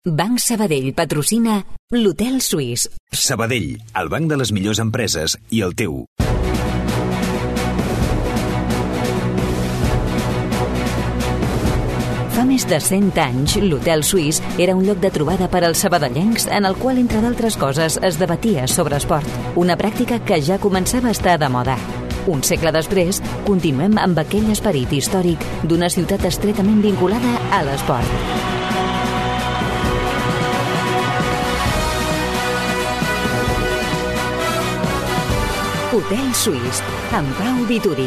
Banc Sabadell patrocina l'Hotel Suís. Sabadell, el banc de les millors empreses i el teu. Fa més de 100 anys, l'Hotel Suís era un lloc de trobada per als sabadellencs en el qual, entre d'altres coses, es debatia sobre esport. Una pràctica que ja començava a estar de moda. Un segle després, continuem amb aquell esperit històric d'una ciutat estretament vinculada a l'esport. Hotel Suís, amb Pau Vituri.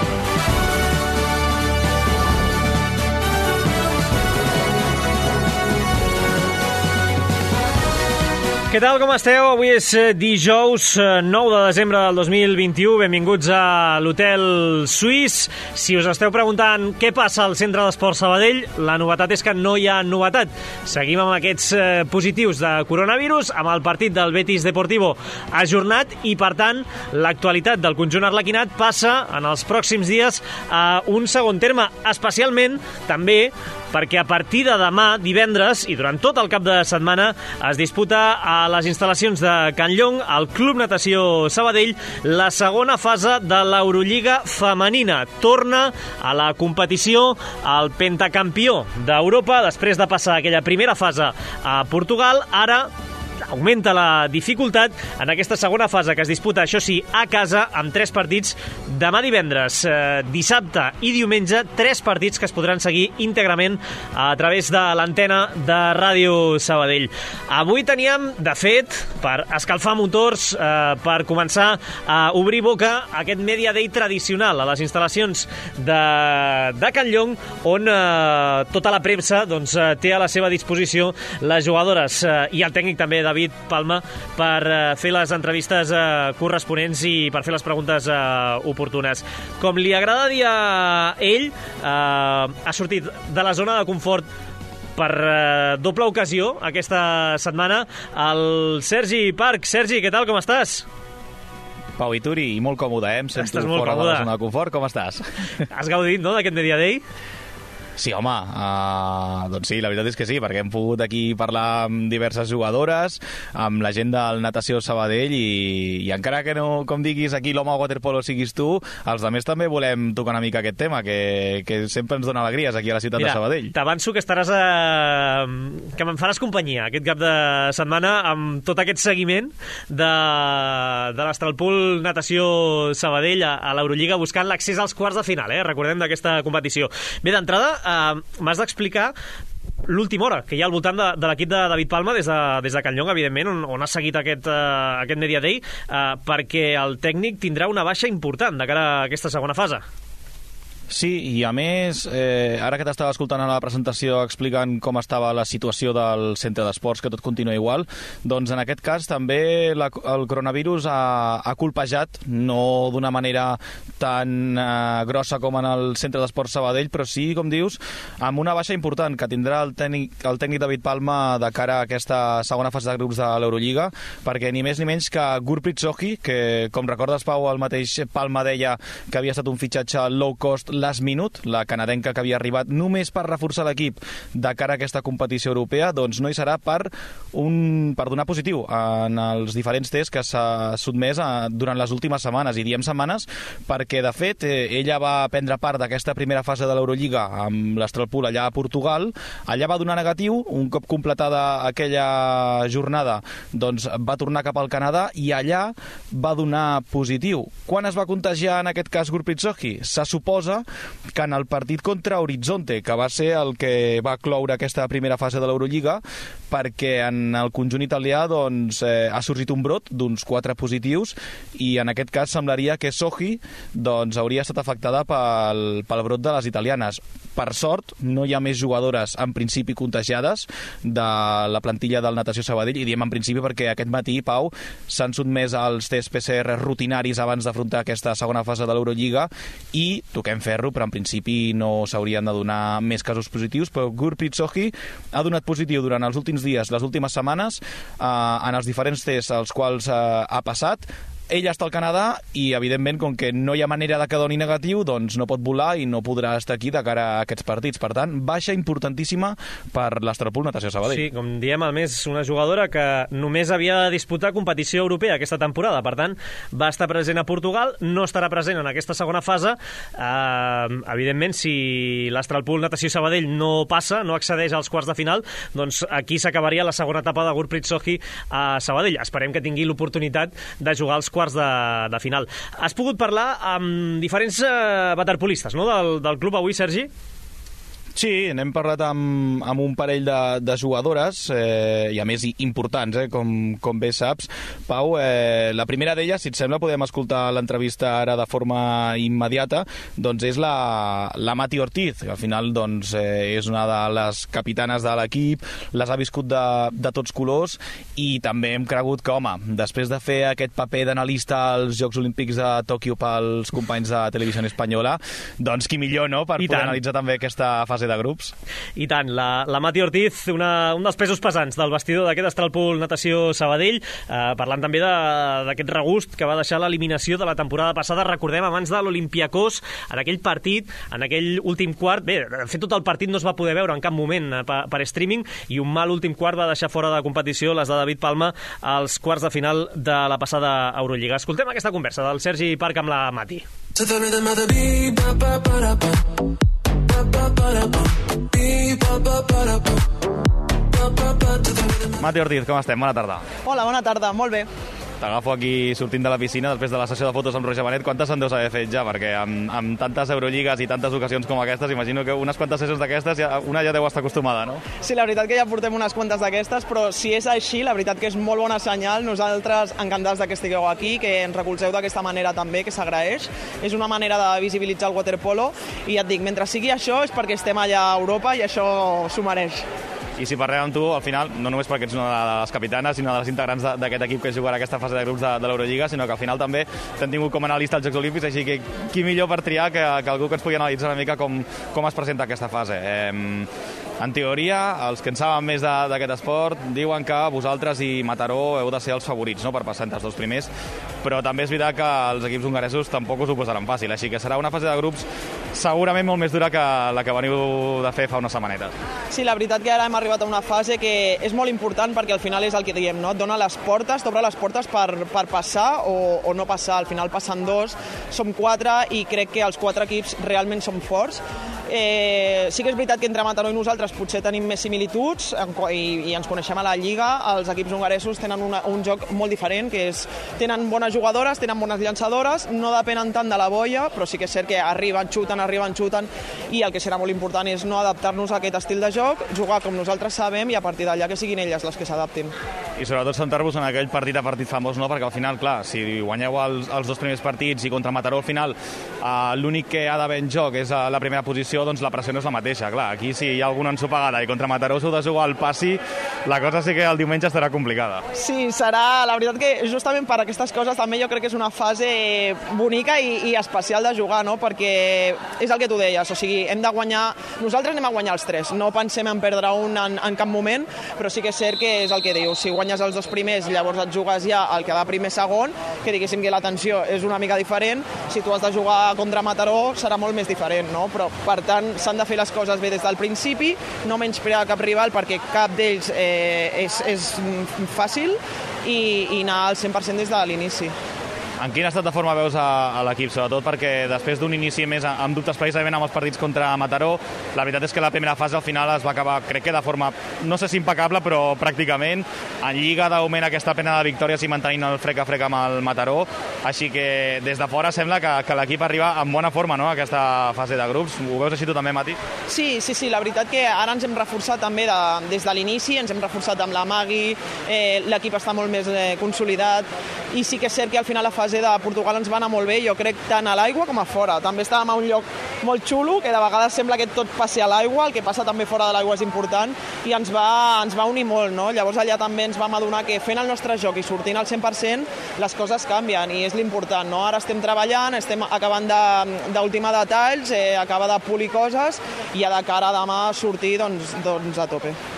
Què tal, com esteu? Avui és dijous 9 de desembre del 2021. Benvinguts a l'Hotel Suís. Si us esteu preguntant què passa al Centre d'Esports Sabadell, la novetat és que no hi ha novetat. Seguim amb aquests positius de coronavirus, amb el partit del Betis Deportivo ajornat i, per tant, l'actualitat del conjunt arlequinat passa en els pròxims dies a un segon terme, especialment també perquè a partir de demà, divendres, i durant tot el cap de setmana, es disputa a les instal·lacions de Can Llong, al Club Natació Sabadell, la segona fase de l'Eurolliga femenina. Torna a la competició el pentacampió d'Europa, després de passar aquella primera fase a Portugal. Ara augmenta la dificultat en aquesta segona fase que es disputa, això sí, a casa, amb 3 partits demà divendres, dissabte i diumenge, 3 partits que es podran seguir íntegrament a través de l'antena de Ràdio Sabadell. Avui teníem, de fet, per escalfar motors, per començar a obrir boca, aquest Media Day tradicional a les instal·lacions de Can Llong, on tota la premsa doncs, té a la seva disposició les jugadores i el tècnic també, David Palma, per fer les entrevistes corresponents i per fer les preguntes oportunes. Com li agrada dir a ell, ha sortit de la zona de confort per doble ocasió aquesta setmana el Sergi Parc. Sergi, què tal, com estàs? Pau Vituri, i molt còmode, em sento fora de la zona de confort. Com estàs? Has gaudit, no, d'aquest Media Day? Sí, home, doncs sí, la veritat és que sí, perquè hem pogut aquí parlar amb diverses jugadores, amb la gent del Natació Sabadell i encara que no, com diguis, aquí l'home al waterpolo siguis tu, els altres també volem tocar una mica aquest tema, que sempre ens dona alegries aquí a la ciutat de Sabadell. T'avanço que estaràs que me'n faràs companyia aquest cap de setmana amb tot aquest seguiment de l'Astralpool Natació Sabadell a l'Eurolliga, buscant l'accés als quarts de final, recordem, d'aquesta competició. Bé, d'entrada, m'has d'explicar l'última hora que hi ha al voltant de l'equip de David Palma des de Can Llong, evidentment, on ha seguit aquest Media Day, perquè el tècnic tindrà una baixa important de cara a aquesta segona fase. Sí, i a més, ara que t'estava escoltant a la presentació explicant com estava la situació del centre d'esports, que tot continua igual, doncs en aquest cas també el coronavirus ha colpejat, no d'una manera tan grossa com en el centre d'esports Sabadell, però sí, com dius, amb una baixa important que tindrà el tècnic David Palma de cara a aquesta segona fase de grups de l'Eurolliga, perquè ni més ni menys que Gurpreet Soghi, que com recordes, Pau, el mateix Palma deia que havia estat un fitxatge low cost last minute, la canadenca que havia arribat només per reforçar l'equip de cara a aquesta competició europea, doncs no hi serà per donar positiu en els diferents tests que s'ha sotmès durant les últimes setmanes, i diem setmanes perquè, de fet, ella va prendre part d'aquesta primera fase de l'Eurolliga amb l'Astralpool allà a Portugal. Allà va donar negatiu, un cop completada aquella jornada, doncs va tornar cap al Canadà i allà va donar positiu. Quan es va contagiar en aquest cas Gurpreet Soghi? Se suposa que en el partit contra Horizonte, que va ser el que va cloure aquesta primera fase de l'Eurolliga, perquè en el conjunt italià doncs, ha sorgit un brot d'uns 4 positius i en aquest cas semblaria que Soghi doncs, hauria estat afectada pel brot de les italianes. Per sort, no hi ha més jugadores en principi contagiades de la plantilla del Natació Sabadell, i diem en principi perquè aquest matí, Pau, s'han sotmès als tests PCR rutinaris abans d'afrontar aquesta segona fase de l'Eurolliga i toquem ferro, però en principi no s'haurien de donar més casos positius, però Gurpreet Soghi ha donat positiu durant els últims dies, les últimes setmanes, en els diferents tests als quals ha passat. ell està al Canadà i, evidentment, com que no hi ha manera de que doni negatiu, doncs no pot volar i no podrà estar aquí de cara a aquests partits. Per tant, baixa importantíssima per l'Astralpool Natació Sabadell. Sí, com diem, a més, una jugadora que només havia de disputar competició europea aquesta temporada. Per tant, va estar present a Portugal, no estarà present en aquesta segona fase. Evidentment, si l'Astralpool Natació Sabadell no passa, no accedeix als quarts de final, doncs aquí s'acabaria la segona etapa de Gurpreet Sohi a Sabadell. Esperem que tingui l'oportunitat de jugar als quarts de final. Has pogut parlar amb diferents waterpolistes, no?, del club avui, Sergi? Sí, n'hem parlat amb un parell de jugadores, i a més importants, com bé saps. Pau, la primera d'elles, si et sembla, podem escoltar l'entrevista ara de forma immediata, doncs és la Mati Ortiz, que al final doncs, és una de les capitanes de l'equip, les ha viscut de tots colors, i també hem cregut que, home, després de fer aquest paper d'analista als Jocs Olímpics de Tòquio pels companys de Televisió Espanyola, doncs qui millor, no?, per poder analitzar també aquesta fase de grups. I tant, la Mati Ortiz, un dels pesos pesants del vestidor d'aquest Astralpool Natació Sabadell, parlant també d'aquest regust que va deixar l'eliminació de la temporada passada, recordem, abans de l'Olympiacos, en aquell partit, en aquell últim quart. Bé, de fet, tot el partit no es va poder veure en cap moment per streaming, i un mal últim quart va deixar fora de competició les de David Palma als quarts de final de la passada Eurolliga. Escoltem aquesta conversa del Sergi Parc amb la Mati. Mati Ortiz, com estem? Bona tarda. Hola, bona tarda, molt bé. T'agafo aquí sortint de la piscina després de la sessió de fotos amb Roger Benet. Quantes en deus haver fet ja? Perquè amb tantes Eurolligues i tantes ocasions com aquestes, imagino que unes quantes sessions d'aquestes, una ja deu estar acostumada, no? Sí, la veritat que ja portem unes quantes d'aquestes, però si és així, la veritat que és molt bona senyal. Nosaltres encantats que estigueu aquí, que ens recolzeu d'aquesta manera també, que s'agraeix. És una manera de visibilitzar el waterpolo, i ja et dic, mentre sigui això és perquè estem allà a Europa i això s'ho mereix. I si parlem amb tu, al final, no només perquè ets una de les capitanes, sinó de les integrants d'aquest equip que jugarà aquesta fase de grups de l'Eurolliga, sinó que al final també t'hem tingut com a analista als Jocs Olímpics, així que qui millor per triar que algú que ens pugui analitzar una mica com es presenta aquesta fase. En teoria, els que en saben més d'aquest esport diuen que vosaltres i Mataró heu de ser els favorits, no?, per passar entre els dos primers, però també és veritat que els equips hongaresos tampoc us ho posaran fàcil, així que serà una fase de grups segurament molt més dura que la que veniu de fer fa unes setmanetes. Sí, la veritat que ara hem arribat a una fase que és molt important, perquè al final és el que diem, no? Et dona les portes, t'obre les portes per passar o no passar. Al final passen dos, som quatre, i crec que els quatre equips realment són forts. Sí que és veritat que entre Mataró i nosaltres potser tenim més similituds i ens coneixem a la Lliga. Els equips hongaresos tenen un joc molt diferent, que és tenen bones jugadores, tenen bones llançadores, no depenen tant de la boia, però sí que és cert que arriben, xuten, i el que serà molt important és no adaptar-nos a aquest estil de joc, jugar com nosaltres sabem, i a partir d'allà que siguin elles les que s'adaptin. I sobretot centrar-vos en aquell partit a partit famós, no? Perquè al final, clar, si guanyeu els dos primers partits i contra Mataró al final l'únic que ha d'haver en joc és la primera posició, doncs la pressió no és la mateixa. Clar, aquí si hi ha alguna ensopegada i contra Mataró s'ho de jugar al passi, la cosa sí que el diumenge estarà complicada. Sí, serà, la veritat que justament per aquestes coses també jo crec que és una fase bonica i especial de jugar, no? Perquè és el que tu deies, o sigui, hem de guanyar, nosaltres anem a guanyar els tres, no pensem en perdre un en cap moment, però sí que és cert que és el que dius, si guanyes els dos primers, llavors et jugues ja el que va primer segon, que diguéssim que la tensió és una mica diferent, si tu has de jugar contra Mataró serà molt més diferent, no? Però per tant s'han de fer les coses bé des del principi, no menysprear cap rival perquè cap d'ells és fàcil, i anar al 100% des de l'inici. En quin estat de forma veus a l'equip, sobretot perquè després d'un inici més amb dubtes precisament amb els partits contra Mataró, la veritat és que la primera fase al final es va acabar, crec que de forma, no sé si impecable, però pràcticament en Lliga d'augment aquesta pena de victòries i mantenint el frec a frec amb el Mataró, així que des de fora sembla que l'equip arriba en bona forma, no?, a aquesta fase de grups. Ho veus així tu també, Mati? Sí, la veritat que ara ens hem reforçat també des de l'inici, ens hem reforçat amb la Magui, l'equip està molt més consolidat, i sí que és cert que al final la fase de Portugal ens va anar molt bé, jo crec, tant a l'aigua com a fora. També estàvem a un lloc molt xulo, que de vegades sembla que tot passi a l'aigua, el que passa també fora de l'aigua és important, i ens va unir molt, no? Llavors allà també ens vam adonar que fent el nostre joc i sortint al 100% les coses canvien, i és l'important, no? Ara estem treballant, estem acabant d'ultimar detalls, acabar de polir coses, i a de cara a demà sortir doncs a tope.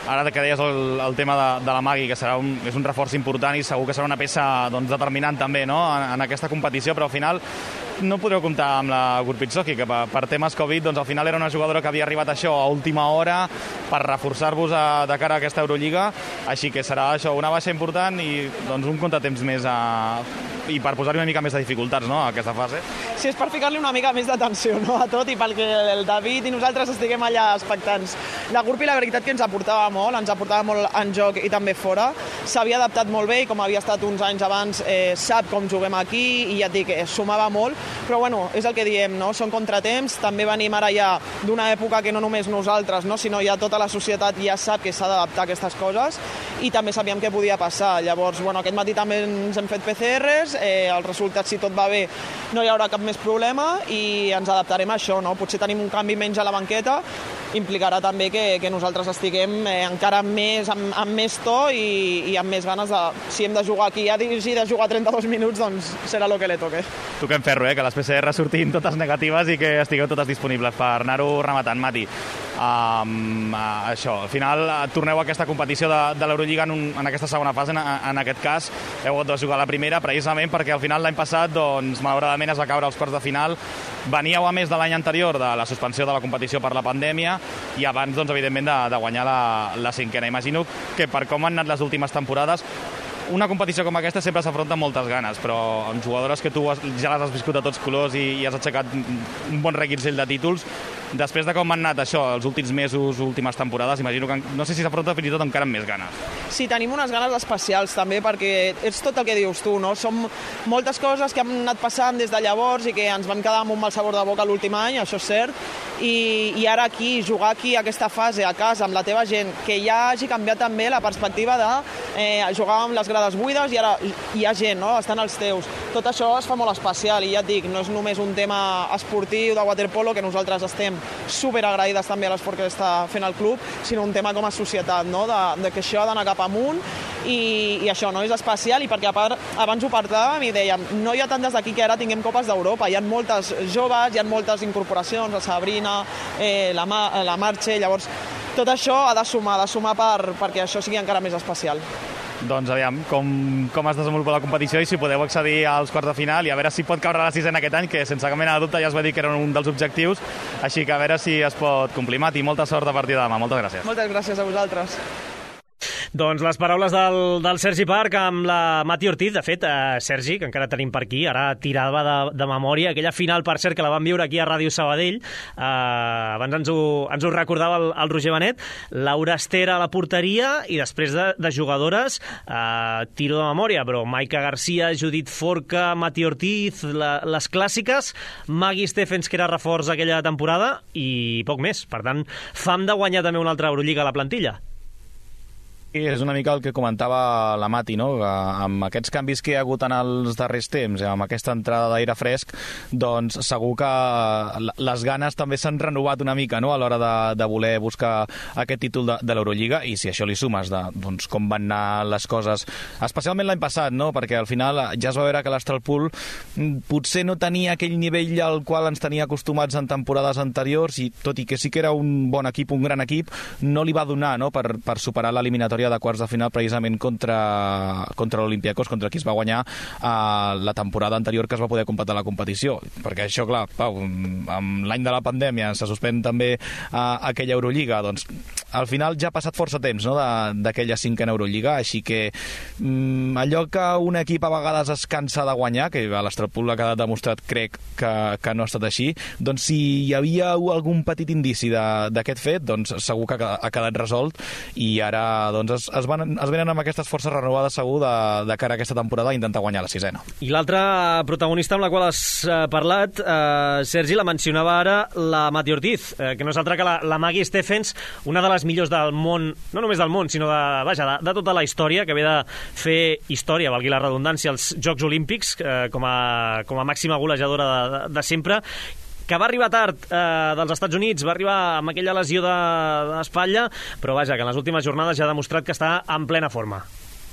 ara que deies el tema de la Magui, que és un reforç important i segur que serà una peça determinant també, no?, en aquesta competició, però al final no podreu comptar amb la Gurpitzoki, que per temes Covid al final era una jugadora que havia arribat això a última hora per reforçar-vos de cara a aquesta Eurolliga, així que serà això, una baixa important i un contratemps més i per posar-hi una mica més de dificultats, no?, a aquesta fase. Sí, és per ficar-li una mica més d'atenció, no?, a tot i perquè el David i nosaltres estiguem allà expectants. La Gurpi, la veritat que ens aportava molt en joc i també fora. S'havia adaptat molt bé i com havia estat uns anys abans sap com juguem aquí i ja et dic, sumava molt, però bueno, és el que diem, no?, són contratemps, també venim ara ja d'una època que no només nosaltres, no?, sinó ja tota la societat ja sap que s'ha d'adaptar a aquestes coses i també sabíem què podia passar. Llavors, bueno, aquest matí també ens hem fet PCRs, el resultat, si tot va bé, no hi haurà cap més problema i ens adaptarem a això, no? Potser tenim un canvi menys a la banqueta, implicarà també que nosaltres estiguem encara més amb més to i amb més ganes de, si hem de jugar aquí a dirigir, de jugar 32 minuts, doncs serà el que li toque. Toquem ferro, que les PCR surtin totes negatives i que estigueu totes disponibles per anar-ho rematant, Mati. Això, al final torneu a aquesta competició de l'Eurolliga en aquesta segona fase, en aquest cas heu hagut de jugar la primera precisament perquè al final l'any passat malauradament es va caure als quarts de final. Veníeu a més de l'any anterior de la suspensió de la competició per la pandèmia i abans evidentment de guanyar la cinquena. Imagino que per com han anat les últimes temporades una competició com aquesta sempre s'afronta amb moltes ganes, però amb jugadores que tu ja les has viscut a tots colors i has aixecat un bon reguitzell de títols, després de com han anat això els últims mesos, últimes temporades, imagino que no sé si s'afronta fins i tot encara amb més ganes. Sí, tenim unes ganes especials també, perquè és tot el que dius tu, no? Són moltes coses que han anat passant des de llavors i que ens van quedar amb un mal sabor de boca l'últim any, això és cert, i ara aquí, jugar aquí aquesta fase a casa amb la teva gent, que ja hagi canviat també la perspectiva de jugar amb les grades buides i ara hi ha gent, no?, estan els teus. Tot això es fa molt especial i ja et dic, no és només un tema esportiu de waterpolo, que nosaltres estem superagraïdes també a l'esport que està fent el club, sinó un tema com a societat, no?, de que això ha d'anar cap amunt i això no és especial i perquè a part abans ho parlàvem i dèiem no hi ha tant des d'aquí que ara tinguem copes d'Europa, hi ha moltes joves, hi ha moltes incorporacions, la Sabrina, la Marche, llavors tot això ha de sumar perquè això sigui encara més especial. Doncs aviam com es desenvolupa la competició i si podeu accedir als quarts de final i a veure si pot caure la sisena aquest any, que sense cap mena de dubte ja es va dir que era un dels objectius, així que a veure si es pot complir. Mati, molta sort a partir de demà. Moltes gràcies. Moltes gràcies a vosaltres. Doncs les paraules del Sergi Parc amb la Mati Ortiz. De fet, Sergi, que encara tenim per aquí, ara tirava de memòria aquella final, per cert, que la vam viure aquí a Ràdio Sabadell. Abans ens ho recordava el Roger Benet. Laura Estera a la porteria i després de jugadores, tiro de memòria, però Maica Garcia, Judit Forca, Mati Ortiz, les clàssiques, Maggie Stephens, que era reforç aquella temporada, i poc més. Per tant, fam de guanyar també una altra Eurolliga a la plantilla. És una mica el que comentava la Mati, no?, que amb aquests canvis que hi ha hagut en els darrers temps, amb aquesta entrada d'aire fresc, doncs segur que les ganes també s'han renovat una mica, no?, a l'hora de voler buscar aquest títol de l'Eurolliga, i si això li sumes doncs, com van anar les coses, especialment l'any passat, no?, perquè al final ja es va veure que l'Astralpool potser no tenia aquell nivell al qual ens tenia acostumats en temporades anteriors, i tot i que sí que era un bon equip, un gran equip, no li va donar, no?, per superar l'eliminatòria de quarts de final precisament contra l'Olympiacos, contra qui es va guanyar la temporada anterior que es va poder completar la competició. Perquè això, clar, Pau, amb l'any de la pandèmia se suspèn també aquella Eurolliga, doncs al final ja ha passat força temps, no?, d'aquella cinquena Eurolliga, així que allò que un equip a vegades es cansa de guanyar, que a l'Astralpool ha quedat demostrat, crec que no ha estat així, doncs si hi havia algun petit indici d'aquest fet, doncs segur que ha quedat resolt i ara doncs es venen amb aquestes forces renovades segur de cara a aquesta temporada a intentar guanyar la sisena. I l'altra protagonista amb la qual has parlat, Sergi, la mencionava ara la Mati Ortiz, que no és altra que la Maggie Stephens, una de les millors del món, no només del món, sinó de tota la història, que ve de fer història, valgui la redundància, als Jocs Olímpics, com a màxima golejadora de sempre, que va arribar tard dels Estats Units, va arribar amb aquella lesió d'espatlla, però vaja, que en les últimes jornades ja ha demostrat que està en plena forma.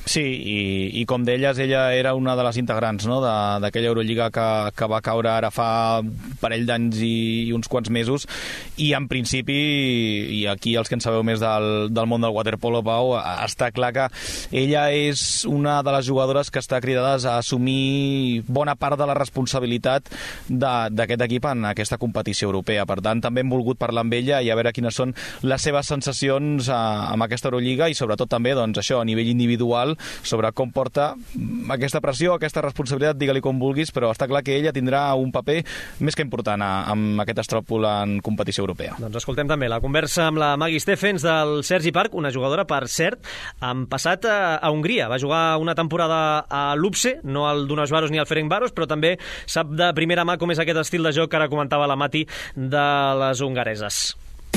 Sí, i com deies, ella era una de les integrants, no?, d'aquella Eurolliga que va caure ara fa un parell d'anys i uns quants mesos, i en principi, i aquí els que en sabeu més del món del waterpolo, Pau, està clar que ella és una de les jugadores que està cridades a assumir bona part de la responsabilitat d'aquest equip en aquesta competició europea. Per tant, també hem volgut parlar amb ella i a veure quines són les seves sensacions amb aquesta Eurolliga i sobretot també, doncs, això, a nivell individual, sobre com porta aquesta pressió, aquesta responsabilitat, digue-li com vulguis, però està clar que ella tindrà un paper més que important amb aquest Estròpol en competició europea. Doncs escoltem també la conversa amb la Maggie Steffens del Sergi Parc, una jugadora, per cert, amb passat a Hongria. Va jugar una temporada a l'UPSE, no al Dunajvaros ni al Ferencváros, però també sap de primera mà com és aquest estil de joc que ara comentava la Mati de les hongareses.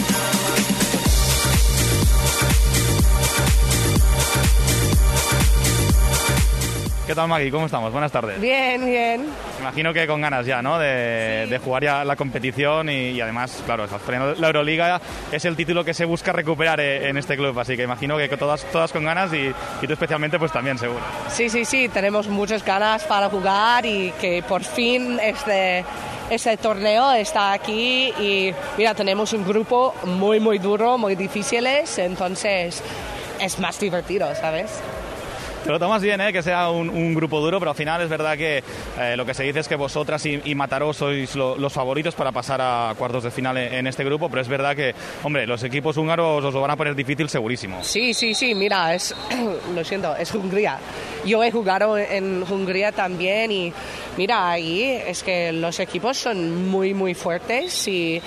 ¿Qué tal, Maggie? ¿Cómo estamos? Buenas tardes. Bien, bien. Imagino que con ganas ya, ¿no?, de jugar ya la competición y además, claro, la Euroliga es el título que se busca recuperar en este club, así que imagino que todas con ganas y tú especialmente pues también, seguro. Sí, tenemos muchas ganas para jugar y que por fin este torneo está aquí y mira, tenemos un grupo muy, muy duro, muy difíciles, entonces es más divertido, ¿sabes? Te lo tomas bien, que sea un grupo duro, pero al final es verdad que lo que se dice es que vosotras y Mataró sois los favoritos para pasar a cuartos de final en este grupo, pero es verdad que, hombre, los equipos húngaros os lo van a poner difícil segurísimo. Sí, mira, lo siento, es Hungría. Yo he jugado en Hungría también y mira, ahí es que los equipos son muy, muy fuertes y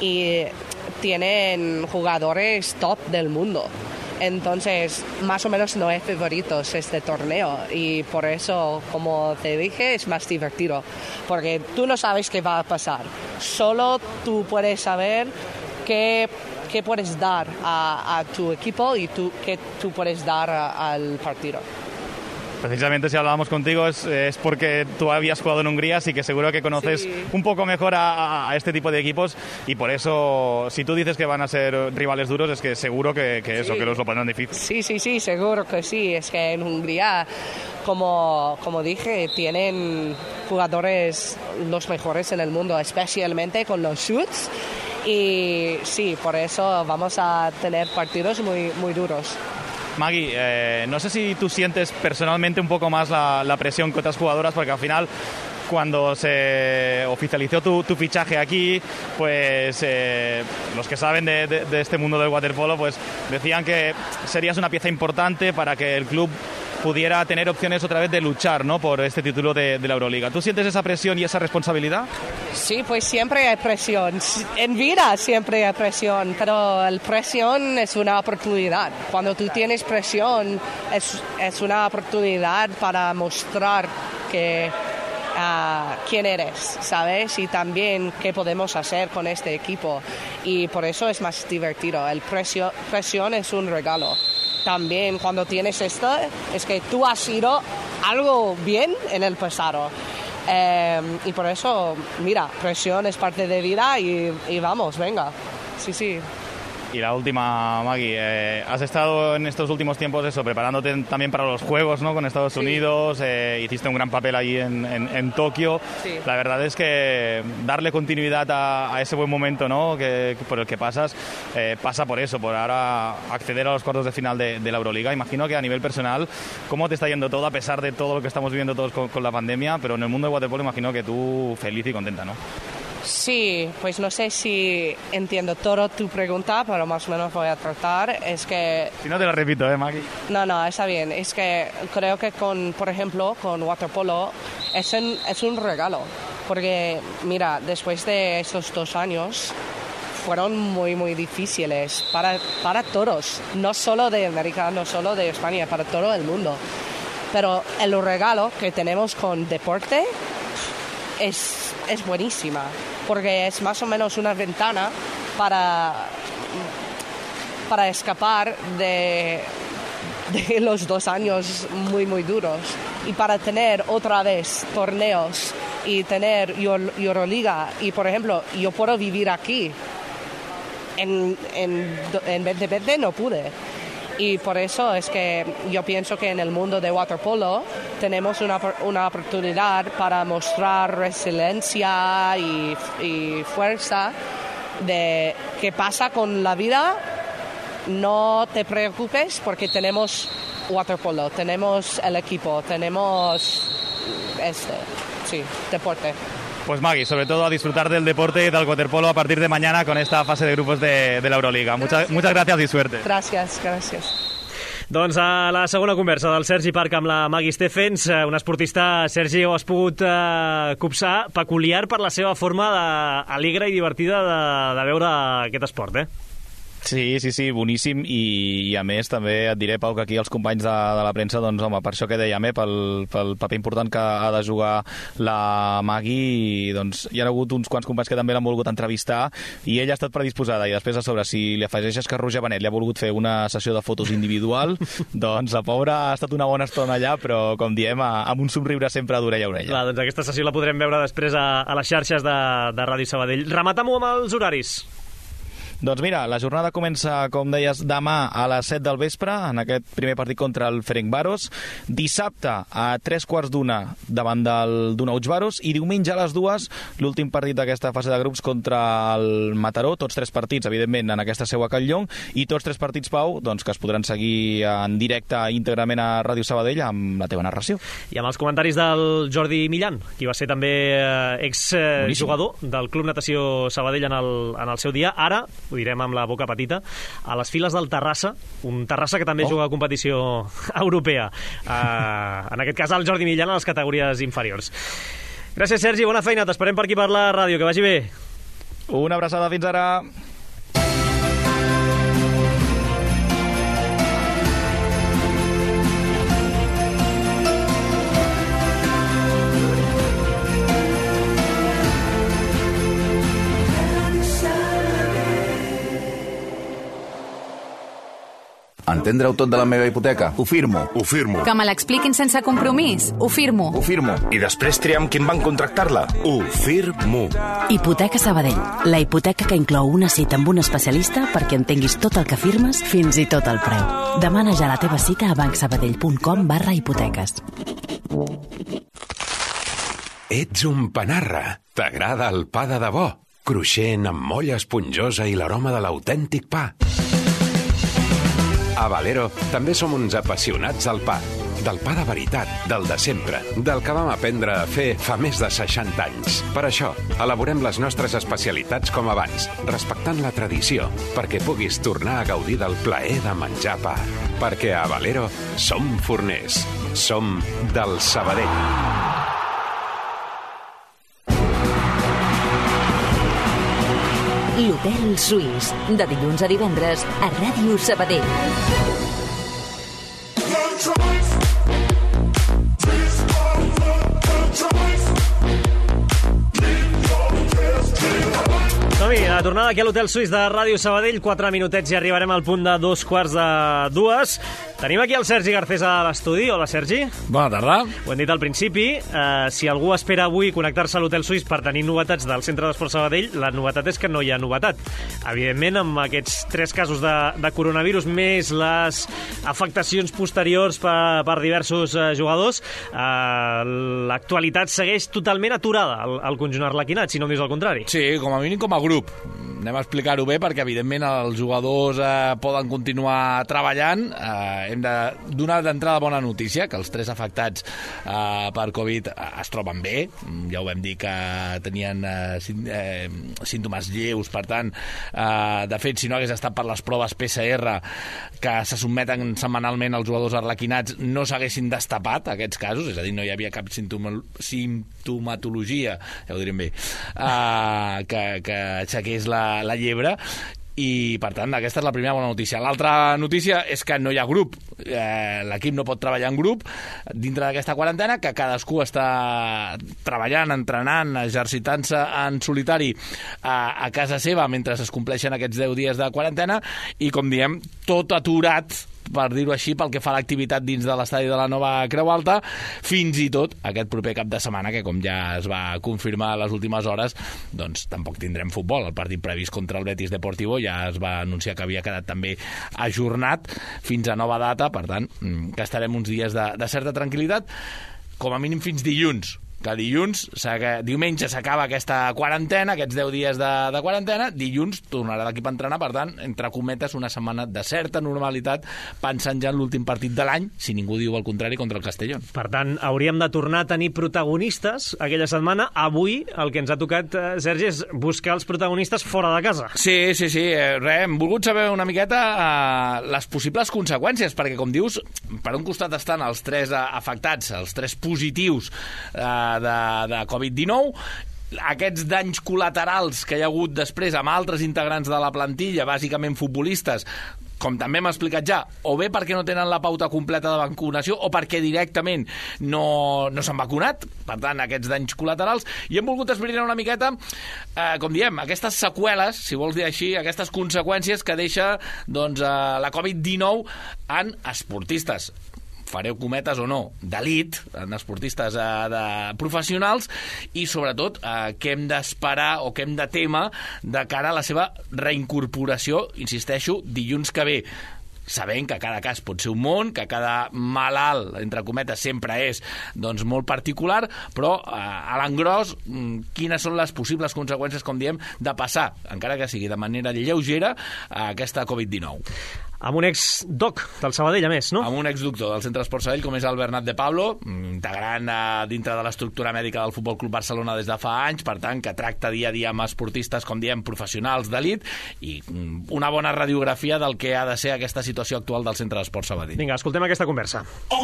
tienen jugadores top del mundo. Entonces, más o menos no hay favoritos este torneo y por eso, como te dije, es más divertido, porque tú no sabes qué va a pasar, solo tú puedes saber qué puedes dar a tu equipo y qué tú puedes dar al partido. Precisamente si hablábamos contigo es porque tú habías jugado en Hungría, así que seguro que conoces un poco mejor a este tipo de equipos y por eso, si tú dices que van a ser rivales duros, es que seguro que eso, que los lo pondrán difícil. Sí, seguro que sí. Es que en Hungría, como dije, tienen jugadores los mejores en el mundo, especialmente con los shoots. Y sí, por eso vamos a tener partidos muy, muy duros. Maggie, no sé si tú sientes personalmente un poco más la presión que otras jugadoras, porque al final, cuando se oficializó tu fichaje aquí, pues los que saben de este mundo del waterpolo, pues decían que serías una pieza importante para que el club pudiera tener opciones otra vez de luchar, ¿no?, por este título de la Euroliga. ¿Tú sientes esa presión y esa responsabilidad? Sí, pues siempre hay presión. En vida siempre hay presión, pero la presión es una oportunidad. Cuando tú tienes presión es una oportunidad para mostrar quién eres, ¿sabes? Y también qué podemos hacer con este equipo. Y por eso es más divertido. Presión es un regalo. También cuando tienes esto, es que tú has sido algo bien en el pasado. Y por eso, mira, presión es parte de vida y vamos, venga. Sí. Y la última, Maggie, has estado en estos últimos tiempos preparándote también para los Juegos, ¿no?, con Estados Unidos, hiciste un gran papel ahí en Tokio. Sí. La verdad es que darle continuidad a ese buen momento, ¿no?, por el que pasas, pasa por eso, por ahora acceder a los cuartos de final de la Euroliga. Imagino que a nivel personal, ¿cómo te está yendo todo a pesar de todo lo que estamos viviendo todos con la pandemia? Pero en el mundo del waterpolo imagino que tú feliz y contenta, ¿no? Sí, pues no sé si entiendo toda tu pregunta, pero más o menos voy a tratar. Es que... Si no te lo repito, Maggie. No, está bien. Es que creo que por ejemplo, con waterpolo es un regalo. Porque, mira, después de estos 2 años fueron muy, muy difíciles para todos. No solo de América, no solo de España, para todo el mundo. Pero el regalo que tenemos con deporte es buenísima, porque es más o menos una ventana para escapar de los 2 años muy, muy duros y para tener otra vez torneos y tener Euroliga. Y, por ejemplo, yo puedo vivir aquí. En 2020 no pude. Y por eso es que yo pienso que en el mundo de waterpolo tenemos una oportunidad para mostrar resiliencia y fuerza de qué pasa con la vida. No te preocupes porque tenemos waterpolo, tenemos el equipo, tenemos deporte. Pues Maggie, sobre todo a disfrutar del deporte y del waterpolo a partir de mañana con esta fase de grupos de la Euroliga. Muchas gracias y suerte. Gràcies. Doncs a la segona conversa del Sergi Parc amb la Maggie Stephens, un esportista, Sergi, ho has pogut copsar, peculiar per la seva forma alegre i divertida de veure aquest esport, eh? Sí, boníssim, i a més també et diré, Pau, que aquí els companys de la premsa, doncs home, per això que dèiem, pel paper important que ha de jugar la Maggie, doncs hi ha hagut uns quants companys que també l'han volgut entrevistar i ella ha estat predisposada, i després a sobre, si li afegeixes que Roger Benet li ha volgut fer una sessió de fotos individual, doncs la pobra ha estat una bona estona allà, però com diem, amb un somriure sempre d'orella a orella. Clar, doncs aquesta sessió la podrem veure després a les xarxes de Ràdio Sabadell. Rematam-ho amb els horaris. Doncs mira, la jornada comença, com deies, demà a les 7 del vespre, en aquest primer partit contra el Ferencváros, dissabte a 3:15 davant del Donautsvaros, i diumenge a les 2, l'últim partit d'aquesta fase de grups contra el Mataró, tots 3 partits, evidentment, en aquesta seu a Catlllong, i tots 3 partits, Pau, doncs, que es podran seguir en directe íntegrament a Ràdio Sabadell amb la teva narració. I amb els comentaris del Jordi Millan, qui va ser també exjugador del Club Natació Sabadell en el seu dia, ara ho direm amb la boca petita, a les files del Terrassa, un Terrassa que també juga a competició europea. En aquest cas, el Jordi Millan a les categories inferiors. Gràcies, Sergi, bona feina, t'esperem per aquí per la ràdio, que vagi bé. Una abraçada, fins ara. Entendre-ho tot de la meva hipoteca? Ho firmo. Que me l'expliquin sense compromís? Ho firmo. I després triar amb quin banc contractar-la? Ho firmo. Hipoteca Sabadell. La hipoteca que inclou una cita amb un especialista perquè entenguis tot el que firmes, fins i tot el preu. Demana ja la teva cita a bancsabadell.com/hipoteques. Ets un panarra. T'agrada el pa de debò? Cruixent, amb molla esponjosa i l'aroma de l'autèntic pa. A Valero també som uns apassionats del pa. Del pa de veritat, del de sempre, del que vam aprendre a fer fa més de 60 anys. Per això, elaborem les nostres especialitats com abans, respectant la tradició, perquè puguis tornar a gaudir del plaer de menjar pa. Perquè a Valero som forners. Som del Sabadell. L'Hotel Suís, de dilluns a divendres a Ràdio Sabadell. Som-hi, a tornada aquí a l'Hotel Suís de Ràdio Sabadell, 4 minutets i arribarem al punt de 2:45. Tenim aquí el Sergi Garcés a l'estudi. Hola, Sergi. Bona tarda. Ho hem dit al principi, si algú espera avui connectar-se a l'Hotel Suís per tenir novetats del Centre d'Esport Sabadell, la novetat és que no hi ha novetat. Evidentment, amb aquests 3 casos de coronavirus, més les afectacions posteriors per diversos jugadors, l'actualitat segueix totalment aturada al conjunt arlequinat, si no em dius el contrari. Sí, com a mínim com a grup. Anem a explicar-ho bé perquè, evidentment, els jugadors poden continuar treballant. Hem de donar d'entrada bona notícia, que els 3 afectats per Covid es troben bé. Ja ho vam dir que tenien símptomes lleus, per tant, de fet, si no hagués estat per les proves PCR que se sotmeten setmanalment als jugadors arlequinats, no s'haguessin destapat aquests casos, és a dir, no hi havia cap simptomatologia, ja ho direm bé, que aixequés la llebre. I, per tant, aquesta és la primera bona notícia. L'altra notícia és que no hi ha grup. L'equip no pot treballar en grup dintre d'aquesta quarantena, que cadascú està treballant, entrenant, exercitant-se en solitari a casa seva mentre es compleixen aquests 10 dies de quarantena i, com diem, tot aturat per dir-ho així, pel que fa a l'activitat dins de l'estadi de la Nova Creu Alta, fins i tot aquest proper cap de setmana, que com ja es va confirmar a les últimes hores, doncs tampoc tindrem futbol. El partit previst contra el Betis Deportivo ja es va anunciar que havia quedat també ajornat fins a nova data, per tant, que estarem uns dies de certa tranquil·litat, com a mínim fins dilluns, que diumenge s'acaba aquesta quarantena, aquests 10 dies de quarantena, dilluns tornarà l'equip a entrenar, per tant, entre cometes, una setmana de certa normalitat, pensant ja en l'últim partit de l'any, si ningú diu el contrari, contra el Castellón. Per tant, hauríem de tornar a tenir protagonistes aquella setmana. Avui el que ens ha tocat, Sergi, és buscar els protagonistes fora de casa. Sí. Hem volgut saber una miqueta les possibles conseqüències, perquè, com dius, per un costat estan els 3 afectats, els 3 positius de Covid-19, aquests danys col·laterals que hi ha hagut després amb altres integrants de la plantilla, bàsicament futbolistes, com també hem explicat ja, o bé perquè no tenen la pauta completa de vacunació o perquè directament no s'han vacunat, per tant, aquests danys col·laterals, i hem volgut esbrinar una miqueta, com diem, aquestes seqüeles, si vols dir així, aquestes conseqüències que deixa la Covid-19 en esportistes, fareu cometes o no, d'elit, en esportistes professionals, i sobretot què hem d'esperar o què hem de témer de cara a la seva reincorporació, insisteixo, dilluns que ve, sabent que cada cas pot ser un món, que cada malalt, entre cometes, sempre és molt particular, però a l'engròs, quines són les possibles conseqüències, com diem, de passar, encara que sigui de manera lleugera, aquesta Covid-19. Amb un ex-doc del Sabadell, a més, no? Amb un ex-doctor del Centre d'Esport Sabadell, com és el Bernat de Pablo, integrant dintre de l'estructura mèdica del Futbol Club Barcelona des de fa anys, per tant, que tracta dia a dia amb esportistes, com diem, professionals d'elit, i una bona radiografia del que ha de ser aquesta situació actual del Centre d'Esport Sabadell. Vinga, escoltem aquesta conversa.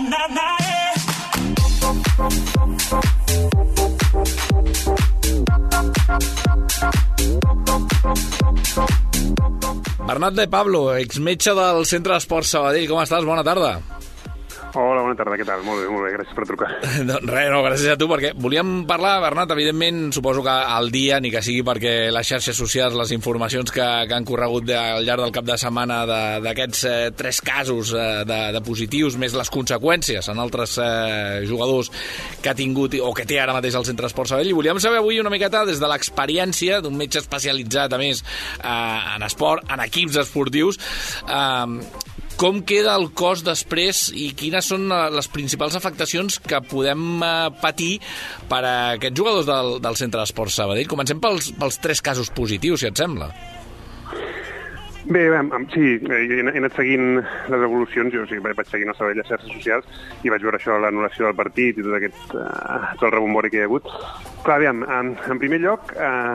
Bernat de Pablo, exmetge del Centre d'Esport Sabadell. Com estàs? Bona tarda. Hola, bona tarda, què tal? Molt bé, gràcies per trucar. Gràcies a tu, perquè volíem parlar, Bernat, evidentment, suposo que al dia, ni que sigui perquè les xarxes socials, les informacions que han corregut al llarg del cap de setmana d'aquests 3 casos de positius, més les conseqüències en altres jugadors que ha tingut o que té ara mateix el Centre d'Esport Sabadell, i volíem saber avui una miqueta, des de l'experiència d'un metge especialitzat, a més, en esport, en equips esportius, com queda el cos després i quines són les principals afectacions que podem patir per a aquests jugadors del Centre d'Esport Sabadell? Comencem pels 3 casos positius, si et sembla. Bé, sí, he anat seguint les evolucions, jo vaig seguint el Sabadell a xarxes socials i vaig veure això, l'anul·lació del partit i tot el rebombori que hi ha hagut. Clar, aviam, en primer lloc,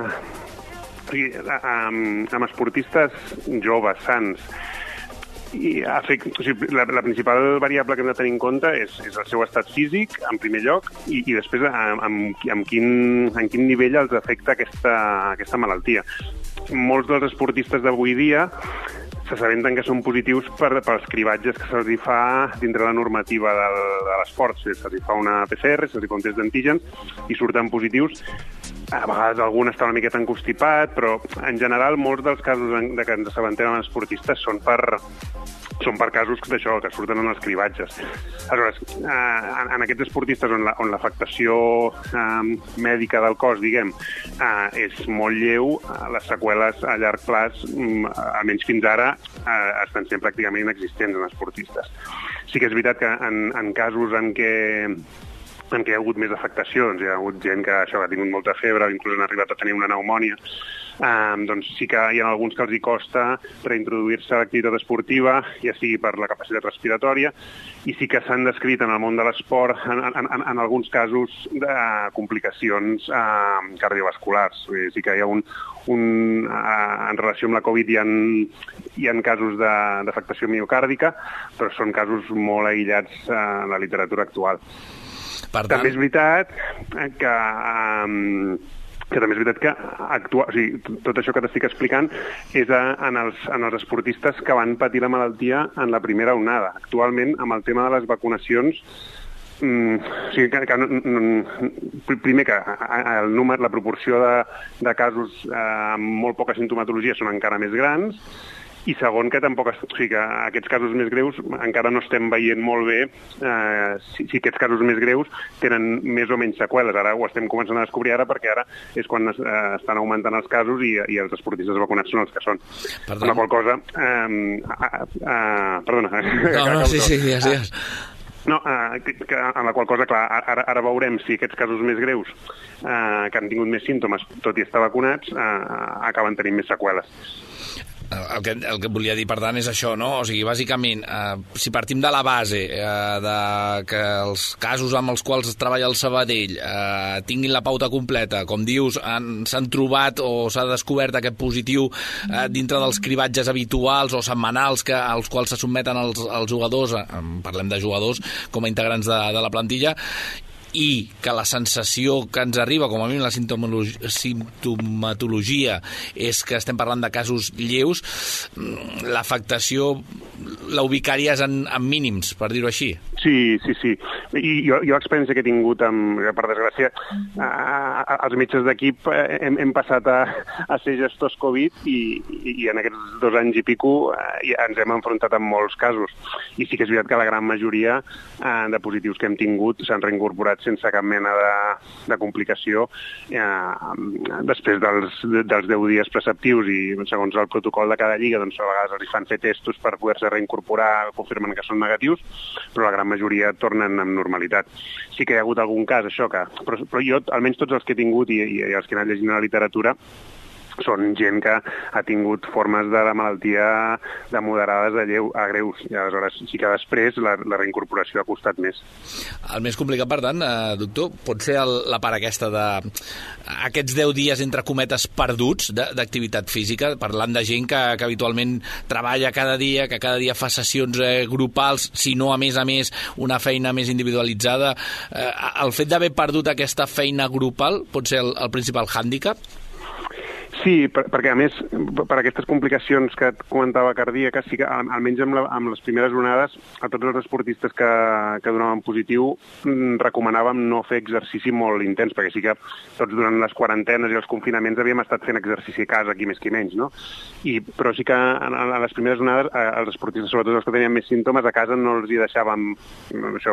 amb esportistes joves, sans, i la principal variable que hem de tenir en compte és el seu estat físic, en primer lloc, i després en quin nivell els afecta aquesta malaltia. Molts dels esportistes d'avui dia s'assabenten que són positius pels cribatges que se'ls fa dintre la normativa de l'esport. Se'ls fa una PCR, se'ls fa un test d'antígens i surten positius. A vegades algun està una miqueta encostipat, però en general molts dels casos de que ens assabentem en esportistes són per casos d'això, que surten en els cribatges. Aleshores, en aquests esportistes on l'afectació mèdica del cos, diguem, és molt lleu, les seqüeles a llarg plaç, almenys fins ara, estan sent pràcticament inexistents en esportistes. Sí que és veritat que en casos en què hi ha hagut més afectacions, hi ha hagut gent que ha tingut molta febre, inclús han arribat a tenir una pneumònia, doncs sí que hi ha alguns que els hi costa reintroduir-se a l'activitat esportiva, ja sigui per la capacitat respiratòria, i sí que s'han descrit en el món de l'esport en alguns casos de complicacions cardiovasculars. Sí que hi ha en relació amb la Covid hi ha casos d'afectació miocàrdica, però són casos molt aïllats en la literatura actual. També és veritat que tot això que t'estic explicant és en els esportistes que van patir la malaltia en la primera onada. Actualment, amb el tema de les vacunacions, primer que la proporció de casos amb molt poca simptomatologia són encara més grans, I segon, que tampoc, o sigui, que aquests casos més greus encara no estem veient molt bé si aquests casos més greus tenen més o menys seqüeles. Ara ho estem començant a descobrir ara, perquè ara és quan estan augmentant els casos i els esportistes vacunats són els que són. Perdona. La qual cosa... perdona. No, sí, gràcies. No, en la qual cosa, clar, ara veurem si aquests casos més greus que han tingut més símptomes, tot i estar vacunats, acaben tenint més seqüeles. El que volia dir, per tant, és això, no? O sigui, bàsicament, si partim de la base de que els casos amb els quals es treballa el Sabadell tinguin la pauta completa, com dius, s'han trobat o s'ha descobert aquest positiu dintre dels cribatges habituals o setmanals als quals se sotmeten els jugadors, parlem de jugadors com a integrants de la plantilla, i que la sensació que ens arriba, com a mínim la simptomatologia, és que estem parlant de casos lleus, l'afectació la ubicaries en mínims, per dir-ho així. Sí. I jo l'experiència que he tingut, per desgràcia, els metges d'equip hem passat a ser gestors Covid i en aquests 2 anys i pico ens hem enfrontat amb molts casos. I sí que és veritat que la gran majoria de positius que hem tingut s'han reincorporat sense cap mena de complicació després dels 10 dies preceptius, i segons el protocol de cada lliga, doncs a vegades els fan fer testos per poder-se reincorporar, confirmen que són negatius, però la gran majoria tornen amb normalitat. Sí que hi ha hagut algun cas, això, però jo, almenys tots els que he tingut i els que he anat llegint a la literatura, són gent que ha tingut formes de la malaltia de moderades a greus. I aleshores sí que després la reincorporació ha costat més. El més complicat, per tant, doctor, pot ser la part aquesta d'aquests 10 dies, entre cometes, perduts d'activitat física, parlant de gent que habitualment treballa cada dia, que cada dia fa sessions grupals, si no, a més, una feina més individualitzada. El fet d'haver perdut aquesta feina grupal pot ser el principal hàndicap? Sí, perquè a més, per aquestes complicacions que et comentava cardíaques, sí que almenys amb les primeres onades, a tots els esportistes que donaven positiu recomanàvem no fer exercici molt intens, perquè sí que tots durant les quarantenes i els confinaments havíem estat fent exercici a casa, qui més qui menys, no? Però sí que en les primeres onades els esportistes, sobretot els que tenien més símptomes, a casa no els hi deixàvem això,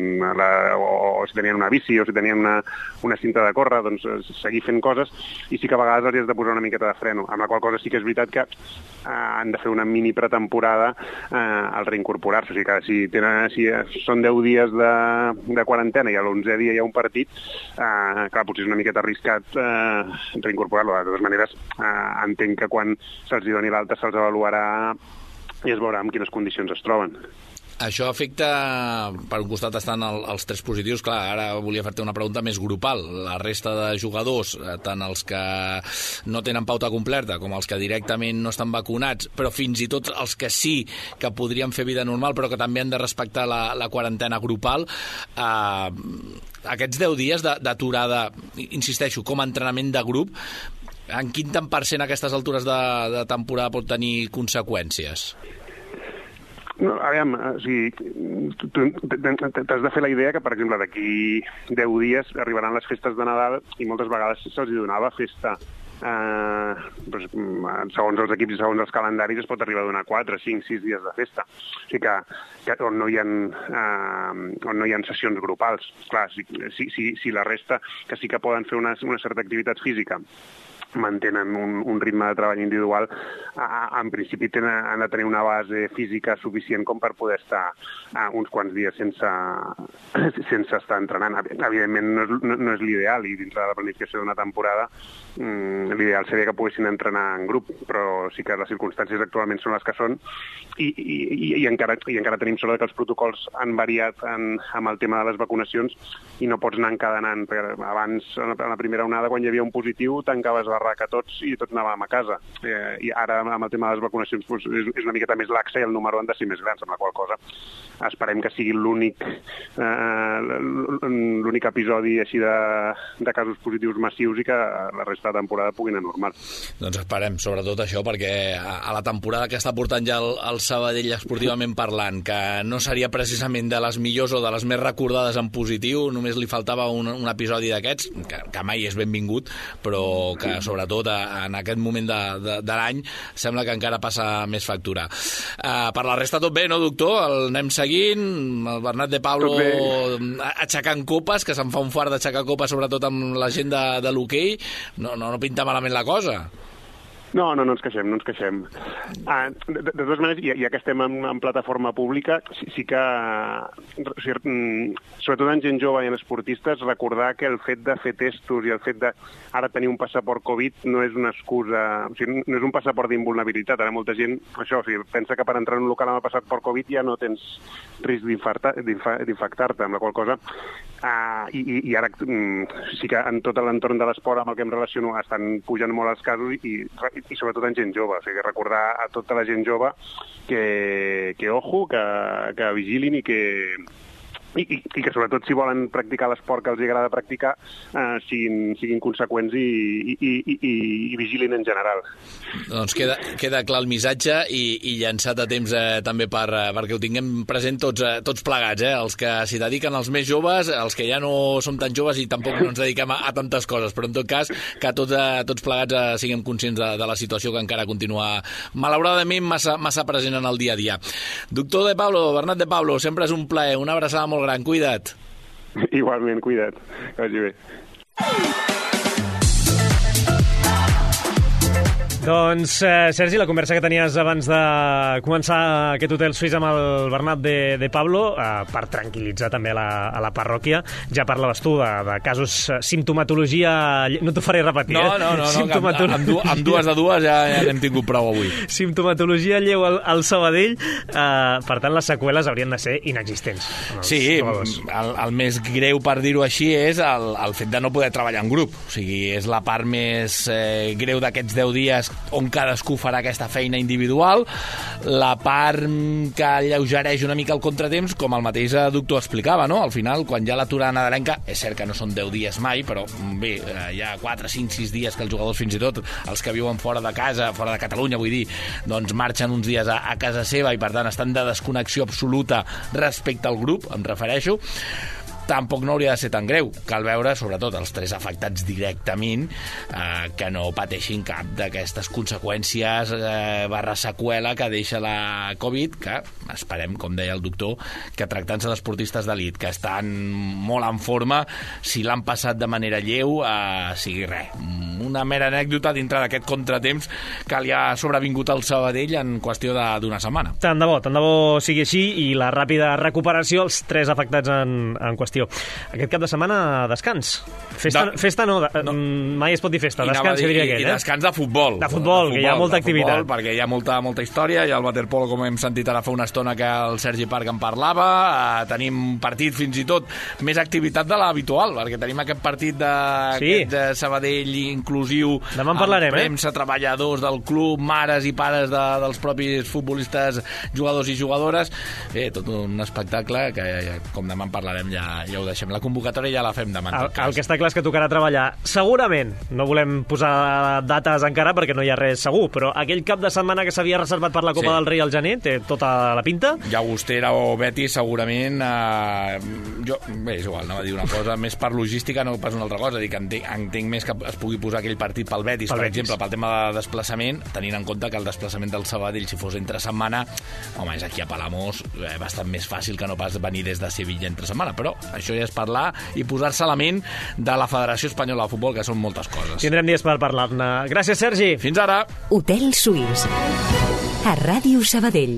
o si tenien una bici o si tenien una cinta de córrer, doncs seguir fent coses, i sí que a vegades els has de posar una miqueta de freno, amb la qual cosa sí que és veritat que han de fer una mini pretemporada al reincorporar-se. O sigui que si són 10 dies de quarantena i a l'11è dia hi ha un partit, clar, potser és una miqueta arriscat reincorporar-lo. De totes maneres, entenc que quan se'ls doni l'alta se'ls avaluarà i es veurà en quines condicions es troben. Això afecta, per un costat estan els 3 positius, clar, ara volia fer-te una pregunta més grupal. La resta de jugadors, tant els que no tenen pauta completa com els que directament no estan vacunats, però fins i tot els que sí que podrien fer vida normal però que també han de respectar la quarantena grupal, aquests 10 dies d'aturada, insisteixo, com a entrenament de grup, en quin tant % a aquestes altures de temporada pot tenir conseqüències? No, aviam, o sigui, t'has de fer la idea que, per exemple, d'aquí 10 dies arribaran les festes de Nadal i moltes vegades se'ls donava festa. Segons els equips i segons els calendaris es pot arribar a donar 4, 5, 6 dies de festa. O sigui que on no hi ha sessions grupals. Clar, si la resta, que sí que poden fer una certa activitat física, mantenen un ritme de treball individual, en principi han de tenir una base física suficient com per poder estar uns quants dies sense estar entrenant. Evidentment no és l'ideal, i dintre de la planificació d'una temporada l'ideal seria que poguessin entrenar en grup, però sí que les circumstàncies actualment són les que són, i encara tenim sort que els protocols han variat amb el tema de les vacunacions i no pots anar encadenant. Abans, en la primera onada, quan hi havia un positiu, tancaves barraca tots i tots anàvem a casa. I ara, amb el tema de les vacunacions, és una miqueta més laxa i el número han de ser més grans, amb la qual cosa esperem que sigui l'únic episodi així de casos positius massius i que la resta de temporada pugui anar normal. Doncs esperem, sobretot això, perquè a la temporada que està portant ja el Sabadell esportivament parlant, que no seria precisament de les millors o de les més recordades en positiu, només li faltava un episodi d'aquests, que mai és benvingut, però que sobretot sobretot en aquest moment de l'any, sembla que encara passa més factura. Per la resta tot bé, no, doctor? El anem seguint, el Bernat de Pablo aixecant copes, que se'n fa un fart d'aixecar copes, sobretot amb la gent de l'hoquei. No pinta malament la cosa. No ens queixem, no ens queixem. De totes maneres, ja que estem en plataforma pública, sí que, sobretot en gent jove i en esportistes, recordar que el fet de fer testos i el fet de ara tenir un passaport Covid no és una excusa, o sigui, no és un passaport d'invulnerabilitat. Ara molta gent, això, o sigui, pensa que per entrar en un local amb el passaport Covid ja no tens risc d'infectar-te, amb la qual cosa i ara sí que en tot l'entorn de l'esport amb el que em relaciono estan pujant molt els casos i sobretot en gent jove. O sigui, recordar a tota la gent jove que ojo, que vigilin i que sobretot si volen practicar l'esport que els agrada practicar siguin conseqüents i vigilin en general. Doncs queda clar el missatge i llançat a temps també perquè ho tinguem present tots plegats, els que s'hi dediquen, els més joves, els que ja no som tan joves i tampoc no ens dediquem a tantes coses, però en tot cas que tots plegats siguem conscients de la situació que encara continua malauradament massa present en el dia a dia. Doctor de Pablo, Bernat de Pablo, sempre és un plaer, una abraçada molt gran, cuida't. Igualment, cuida't, que vagi bé. Doncs, Sergi, la conversa que tenies abans de començar aquest hotel suís amb el Bernat de Pablo, per tranquil·litzar també a la parròquia, ja parlaves tu de casos, simptomatologia... No t'ho faré repetir, No, amb dues ja n'hem tingut prou avui. Simptomatologia lleu al Sabadell, per tant les seqüeles haurien de ser inexistents. Sí, el més greu, per dir-ho així, és el fet de no poder treballar en grup. O sigui, és la part més greu d'aquests 10 dies on cadascú farà aquesta feina individual. La part que alleugereix una mica el contratemps, com el mateix doctor explicava, no? Al final, quan hi ha l'aturada nadalenca, és cert que no són 10 dies mai, però bé, hi ha 4, 5, 6 dies que els jugadors, fins i tot els que viuen fora de casa, fora de Catalunya, vull dir, doncs marxen uns dies a casa seva i per tant estan de desconnexió absoluta respecte al grup, em refereixo. Tampoc no hauria de ser tan greu. Cal veure, sobretot, els 3 afectats directament que no pateixin cap d'aquestes conseqüències /seqüela que deixa la Covid, que esperem, com deia el doctor, que tractant-se d'esportistes d'elit que estan molt en forma, si l'han passat de manera lleu, sigui res, una mera anècdota dintre d'aquest contratemps que li ha sobrevingut al Sabadell en qüestió d'una setmana. Tant de bo sigui així i la ràpida recuperació als 3 afectats en qüestió. Aquest cap de setmana, descans. Festa no, mai es pot dir festa, descans, que diria aquell. I descans de futbol. De futbol, que hi ha molta activitat. Perquè hi ha molta història, hi ha el waterpolo, com hem sentit ara fa una estona que el Sergi Parc en parlava, tenim partit fins i tot més activitat de l'habitual, perquè tenim aquest partit d'aquest Sabadell inclusiu, demà en parlarem, premsa, treballadors del club, mares i pares dels propis futbolistes, jugadors i jugadores. Bé, tot un espectacle que, com demà en parlarem, ja ho deixem. La convocatòria ja la fem demà. El que està clar és que tocarà treballar. Segurament, no volem posar dates encara perquè no hi ha res segur, però aquell cap de setmana que s'havia reservat per la Copa del Rei al gener té tota la pinta. Llagostera o Betis segurament bé, és igual, anava a dir una cosa més per logística, no pas una altra cosa, dic, entenc més que es pugui posar aquell partit pel Betis, per exemple, pel tema de desplaçament, tenint en compte que el desplaçament del Sabadell, si fos entre setmana, home, és aquí a Palamós, bastant més fàcil que no pas venir des de Sevilla entre setmana, però això ja és parlar i posar-se a la ment de la Federació Espanyola de Futbol, que són moltes coses. Tindrem dies per parlar-ne. Gràcies, Sergi. Fins ara. Hotel Suís. A Ràdio Sabadell.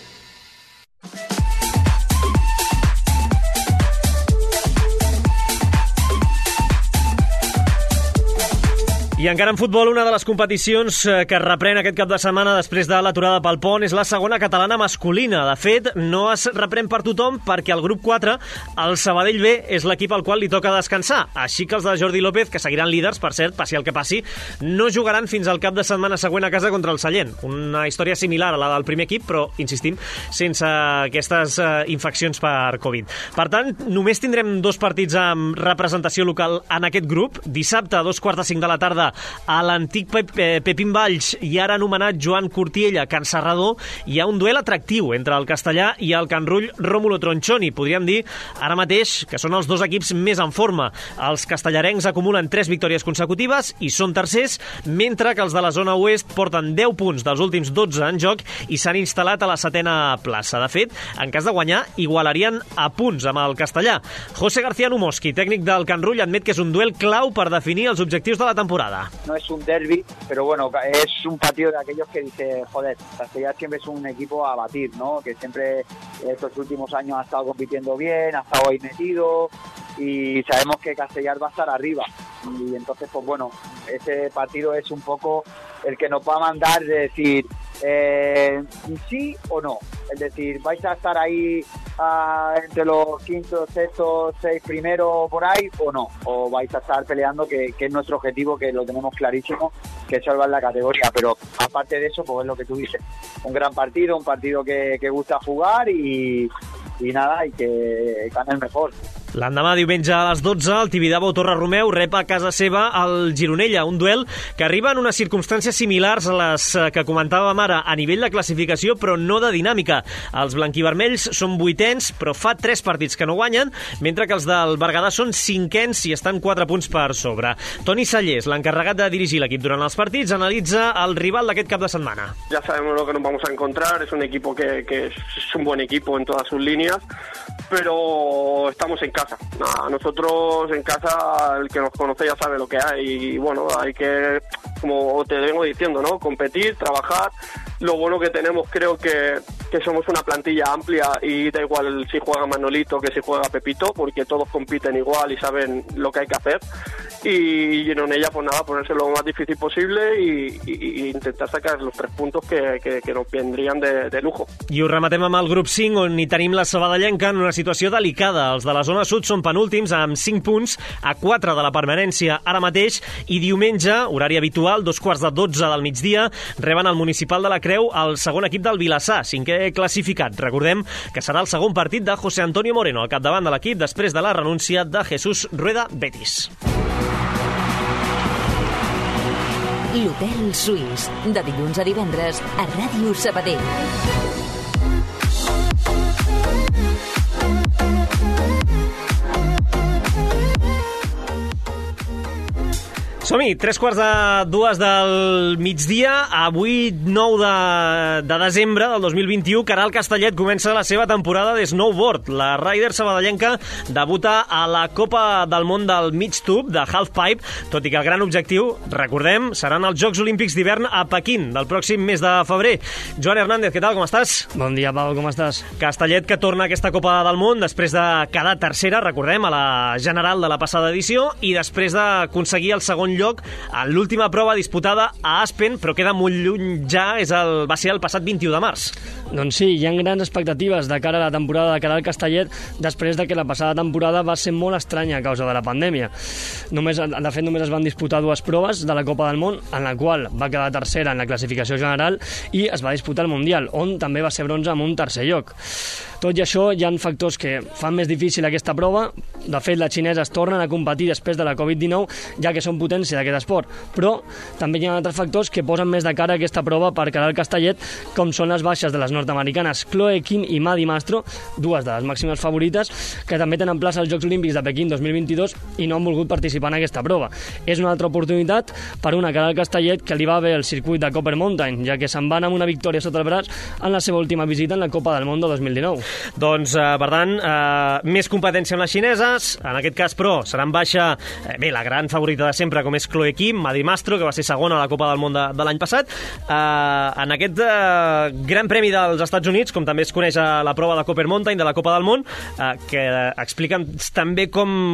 I encara en futbol, una de les competicions que reprèn aquest cap de setmana després de l'aturada pel pont és la segona catalana masculina. De fet, no es reprèn per tothom perquè el grup 4, el Sabadell B, és l'equip al qual li toca descansar. Així que els de Jordi López, que seguiran líders, per cert, passi el que passi, no jugaran fins al cap de setmana següent a casa contra el Sallent. Una història similar a la del primer equip, però, insistim, sense aquestes infeccions per Covid. Per tant, només tindrem 2 partits amb representació local en aquest grup. Dissabte, a 2:45 de la tarda, a l'antic Pepín Valls i ara anomenat Joan Cortiella, Can Serrador, hi ha un duel atractiu entre el Castellà i el Can Rull Rómulo Tronchoni. Podríem dir ara mateix que són els dos equips més en forma. Els castellarencs acumulen 3 victòries consecutives i són tercers, mentre que els de la zona oest porten 10 punts dels últims 12 en joc i s'han instal·lat a la 7a plaça. De fet, en cas de guanyar, igualarien a punts amb el Castellà. José García Numoski, tècnic del Can Rull, admet que és un duel clau per definir els objectius de la temporada. No es un derbi, pero bueno, es un partido de aquellos que dice, joder, Castellar siempre es un equipo a batir, ¿no? Que siempre estos últimos años ha estado compitiendo bien, ha estado ahí metido y sabemos que Castellar va a estar arriba. Y entonces, pues bueno, ese partido es un poco el que nos va a mandar de decir sí o no. Es decir, ¿vais a estar ahí entre los quintos, sextos, 6 primeros por ahí o no? ¿O vais a estar peleando, que es nuestro objetivo, que lo tenemos clarísimo, que es salvar la categoría? Pero aparte de eso, pues es lo que tú dices. Un gran partido, un partido que gusta jugar y nada, y que gane el mejor. L'endemà, diumenge a les 12, el Tibidabo Torre Romeu rep a casa seva el Gironella, un duel que arriba en unes circumstàncies similars a les que comentàvem ara a nivell de classificació, però no de dinàmica. Els blanquivermells són 8ens, però fa 3 partits que no guanyen, mentre que els del Berguedà són 5ens i estan 4 punts per sobre. Toni Sallés, l'encarregat de dirigir l'equip durant els partits, analitza el rival d'aquest cap de setmana. Ya sabemos lo que nos vamos a encontrar, es un equipo que es un buen equipo en todas sus líneas, pero estamos en casa. A nosotros en casa, el que nos conoce ya sabe lo que hay y bueno, hay que, como te vengo diciendo, ¿no? Competir, trabajar. Lo bueno que tenemos, creo que somos una plantilla amplia y da igual si juega Manolito que si juega Pepito, porque todos compiten igual y saben lo que hay que hacer. Y en ella, pues nada, ponerse lo más difícil posible y intentar sacar los 3 puntos que nos vendrían de lujo. I ho rematem amb el grup 5, on hi tenim la sabadellenca en una situació delicada. Els de la zona sud són penúltims amb 5 punts a 4 de la permanència ara mateix, i diumenge, horari habitual, 12:15 del migdia, reben el Municipal de la Creu el segon equip del Vilassar, 5è classificat. Recordem que serà el segon partit de José Antonio Moreno al capdavant de l'equip després de la renúncia de Jesús Rueda Betis. L'Hotel Suís, de dilluns a divendres a Ràdio Sabadell. Som-hi, 3:45 del migdia, avui 9 de desembre del 2021, Caral Castellet comença la seva temporada de snowboard. La Rider sabadellenca debuta a la Copa del Món del mig tub, de halfpipe, tot i que el gran objectiu, recordem, seran els Jocs Olímpics d'hivern a Pequín, del pròxim mes de febrer. Joan Hernández, què tal, com estàs? Bon dia, Pau, com estàs? Castellet, que torna a aquesta Copa del Món després de quedar tercera, recordem, a la general de la passada edició, i després d'aconseguir el segon lloc en l'última prova disputada a Aspen, però queda molt lluny ja, va ser el passat 21 de març. Doncs sí, hi ha grans expectatives de cara a la temporada de Caral Castellet després de que la passada temporada va ser molt estranya a causa de la pandèmia. De fet, només es van disputar 2 proves de la Copa del Món, en la qual va quedar tercera en la classificació general, i es va disputar el Mundial, on també va ser bronze amb un tercer lloc. Tot i això, hi ha factors que fan més difícil aquesta prova. De fet, les xineses tornen a competir després de la Covid-19, ja que són potència d'aquest esport. Però també hi ha altres factors que posen més de cara a aquesta prova per Caral Castellet, com són les baixes de les nord-americanes Chloe Kim i Madi Mastro, 2 de les màximes favorites, que també tenen plaça als Jocs Olímpics de Pequín 2022 i no han volgut participar en aquesta prova. És una altra oportunitat per una Caral Castellet que li va bé el circuit de Copper Mountain, ja que se'n van amb una victòria sota el braç en la seva última visita en la Copa del Món de 2019. Doncs, per tant, més competència amb les xineses, en aquest cas, però, serà en baixa, la gran favorita de sempre, com és Chloe Kim, Madi Mastro, que va ser segona a la Copa del Món de l'any passat. En aquest Gran Premi dels Estats Units, com també es coneix a la prova de Copper Mountain, de la Copa del Món, que expliquen també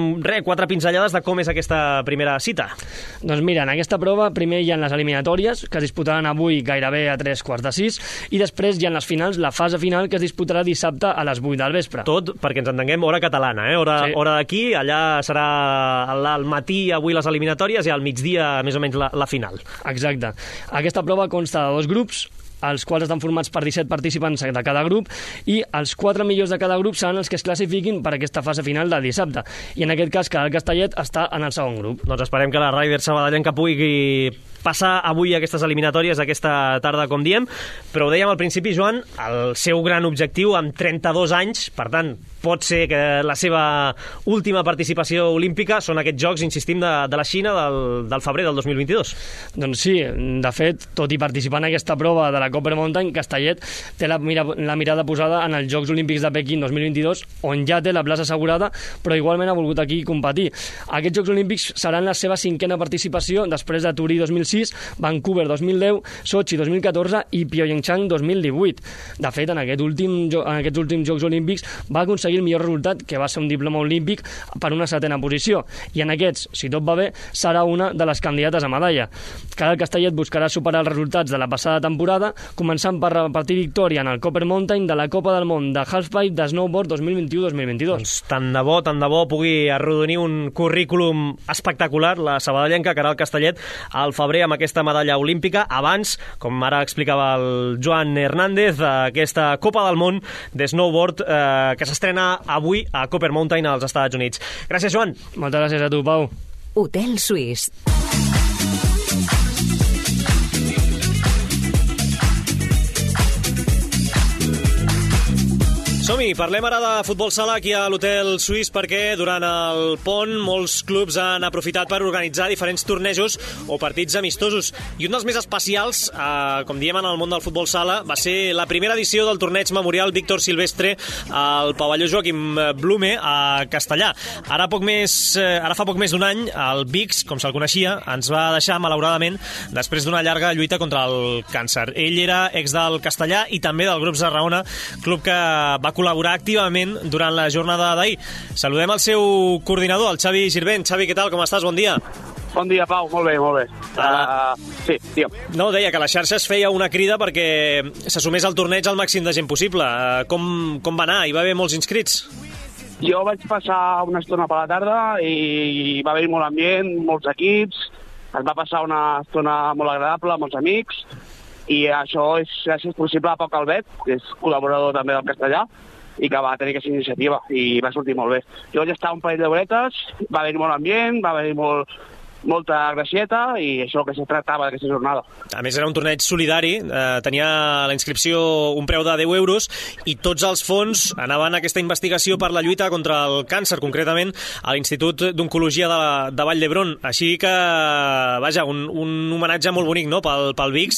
4 pinzellades de com és aquesta primera cita. Doncs mira, en aquesta prova primer hi ha les eliminatòries, que es disputaran avui gairebé a 3:45, i després hi ha les finals, la fase final, que es disputarà dissabte a les 8 del vespre. Tot, perquè ens entenguem, hora catalana, hora d'aquí, allà serà al matí avui les eliminatòries i al migdia més o menys la final. Exacte. Aquesta prova consta de 2 grups. els quals estan formats per 17 participants de cada grup, i els 4 millors de cada grup seran els que es classifiquin per aquesta fase final de dissabte. I en aquest cas, Caral Castellet està en el segon grup. Doncs esperem que la Ryder sabadellenca pugui passar avui aquestes eliminatòries aquesta tarda, com diem, però ho dèiem al principi, Joan, el seu gran objectiu amb 32 anys, per tant, pot ser que la seva última participació olímpica són aquests Jocs, insistim, de la Xina del febrer del 2022. Doncs sí, de fet, tot i participar en aquesta prova de la Copper Mountain, Castellet té la mirada posada en els Jocs Olímpics de Pequín 2022, on ja té la plaça assegurada, però igualment ha volgut aquí competir. Aquests Jocs Olímpics seran la seva 5a participació després de Turí 2006, Vancouver 2010, Sochi 2014 i Pyeongchang 2018. De fet, en aquests últims Jocs Olímpics va aconseguir el millor resultat, que va ser un diploma olímpic per una 7a posició. I en aquests, si tot va bé, serà una de les candidates a medalla. Caral Castellet buscarà superar els resultats de la passada temporada, començant per repartir victòria en el Copper Mountain de la Copa del Món de Halfpipe de Snowboard 2021-2022. Doncs tant de bo pugui arrodonir un currículum espectacular la sabadellenca Caral Castellet al febrer amb aquesta medalla olímpica. Abans, com ara explicava el Joan Hernández, aquesta Copa del Món de Snowboard que s'estrena avui a Copper Mountain als Estats Units. Gràcies, Joan. Moltes gràcies a tu, Pau. Hotel Suís. Som-hi, parlem ara de futbol sala aquí a l'Hotel Suís perquè durant el pont molts clubs han aprofitat per organitzar diferents tornejos o partits amistosos. I un dels més especials, com diem en el món del futbol sala, va ser la primera edició del torneig memorial Víctor Silvestre al pavelló Joaquim Blume a Castellà. Ara fa poc més d'un any, el VIX, com se'l coneixia, ens va deixar malauradament després d'una llarga lluita contra el càncer. Ell era ex del Castellà i també del grup Zarraona, club que va col·laborar activament durant la jornada d'ahir. Saludem el seu coordinador, el Xavi Girvent. Xavi, què tal? Com estàs? Bon dia. Bon dia, Pau. Molt bé, molt bé. Sí, digue'm. No, deia que a les xarxes feia una crida perquè s'assumés el torneig al màxim de gent possible. Com va anar? Hi va haver molts inscrits? Jo vaig passar una estona per la tarda i va haver molt ambient, molts equips, es va passar una estona molt agradable amb molts amics, i això és gràcies possible a Pau Calvet, que és col·laborador també del Castellà, i que va tenir aquesta iniciativa, i va sortir molt bé. Jo vaig estar un parell d'horetes, va haver-hi molt ambient, va haver-hi molta gracieta, i això que se tractava d'aquesta jornada. A més, era un torneig solidari, tenia la inscripció un preu de 10 euros, i tots els fons anaven a aquesta investigació per la lluita contra el càncer, concretament a l'Institut d'Oncologia de Vall d'Hebron. Així que, vaja, un homenatge molt bonic, no?, pel VIX,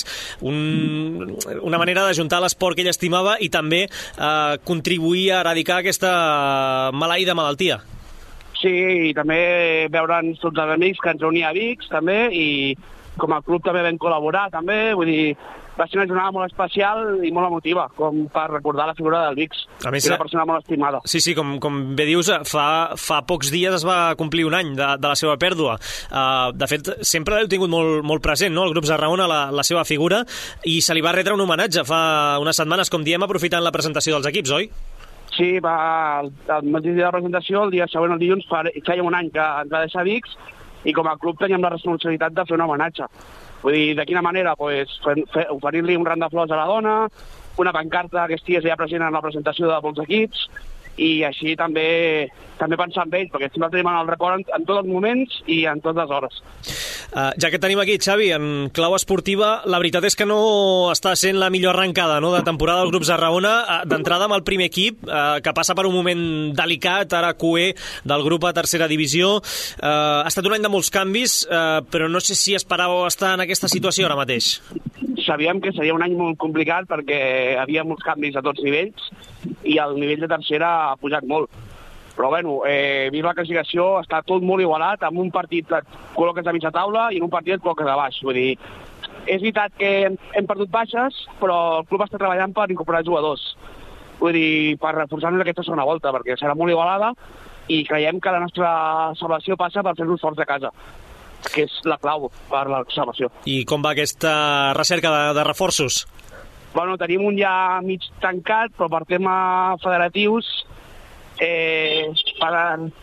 una manera d'ajuntar l'esport que ell estimava i també contribuir a eradicar aquesta maleïda malaltia. Sí, i també veure'ns tots els amics que ens reunia a VIX, també, i com a club també vam col·laborar, també, vull dir, va ser una jornada molt especial i molt emotiva, com per recordar la figura del VIX, que és una persona molt estimada. Sí, com bé dius, fa pocs dies es va complir un any de la seva pèrdua. De fet, sempre l'heu tingut molt present, no?, el grup Zarraona, la seva figura, i se li va retre un homenatge fa unes setmanes, com diem, aprofitant la presentació dels equips, oi? Sí, el mateix dia de la presentació, el dia següent, el dilluns, feia un any que ens va deixar VIX, i com a club teníem la responsabilitat de fer un homenatge. Vull dir, de quina manera? Pues, oferir-li un ram de flors a la dona, una pancarta que estigués ja present en la presentació de molts equips, i així també pensar en ell, perquè sempre tenim en el record en tots els moments i en totes les hores. Ja que tenim aquí, Xavi, en clau esportiva, la veritat és que no està sent la millor arrencada, no?, de temporada del grup Zarraona, d'entrada amb el primer equip, que passa per un moment delicat, ara QE del grup a tercera divisió. Ha estat un any de molts canvis, però no sé si esperàveu estar en aquesta situació ara mateix. Sabíem que seria un any molt complicat perquè hi havia molts canvis a tots nivells i el nivell de tercera ha pujat molt. Però bueno, vist la classificació, està tot molt igualat, amb un partit et col·loques a mitja taula i en un partit et col·loques a baix. Vull dir, és veritat que hem perdut baixes, però el club està treballant per incorporar jugadors. Vull dir, per reforçar-nos aquesta segona volta, perquè serà molt igualada i creiem que la nostra salvació passa per fer-nos forts de casa, que és la clau per la salvació. I com va aquesta recerca de reforços? Bueno, tenim un ja mig tancat, però per tema federatius,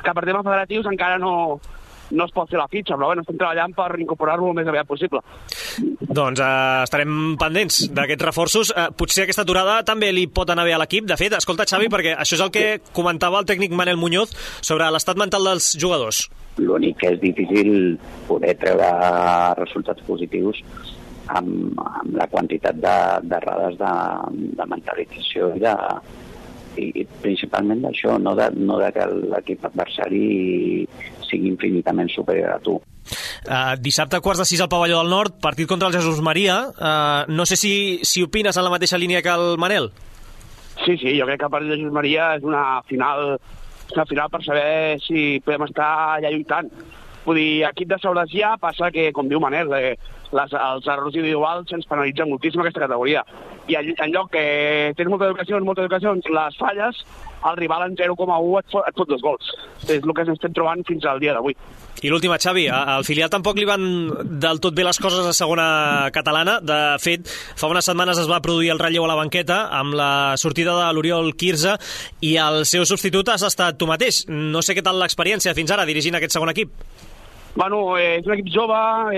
encara no es pot fer la fitxa, però bueno, estem treballant per incorporar-lo el més aviat possible. Doncs estarem pendents d'aquests reforços. Potser aquesta aturada també li pot anar bé a l'equip. De fet, escolta, Xavi, perquè això és el que comentava el tècnic Manel Muñoz sobre l'estat mental dels jugadors. L'únic que és difícil poder treure resultats positius amb la quantitat d'errades de mentalització i principalment d'això, no de que l'equip adversari sigui infinitament superior a tu. Dissabte, 5:15 al Pavelló del Nord, partit contra el Jesús Maria. No sé si opines en la mateixa línia que el Manel. Sí, jo crec que el partit de Jesús Maria és una final per saber si podem estar allà lluitant. Vull dir, equip de segona ja passa que, com diu Manel, els errors individuals ens penalitzen moltíssim aquesta categoria. I en lloc que tens moltes ocasions, les falles, el rival en 0,1 et fot 2 gols. És el que ens estem trobant fins al dia d'avui. I l'última, Xavi, al filial tampoc li van del tot bé les coses a segona catalana. De fet, fa unes setmanes es va produir el relleu a la banqueta amb la sortida de l'Oriol Quirze i el seu substitut has estat tu mateix. No sé què tal l'experiència fins ara dirigint aquest segon equip. Bueno, és un equip jove,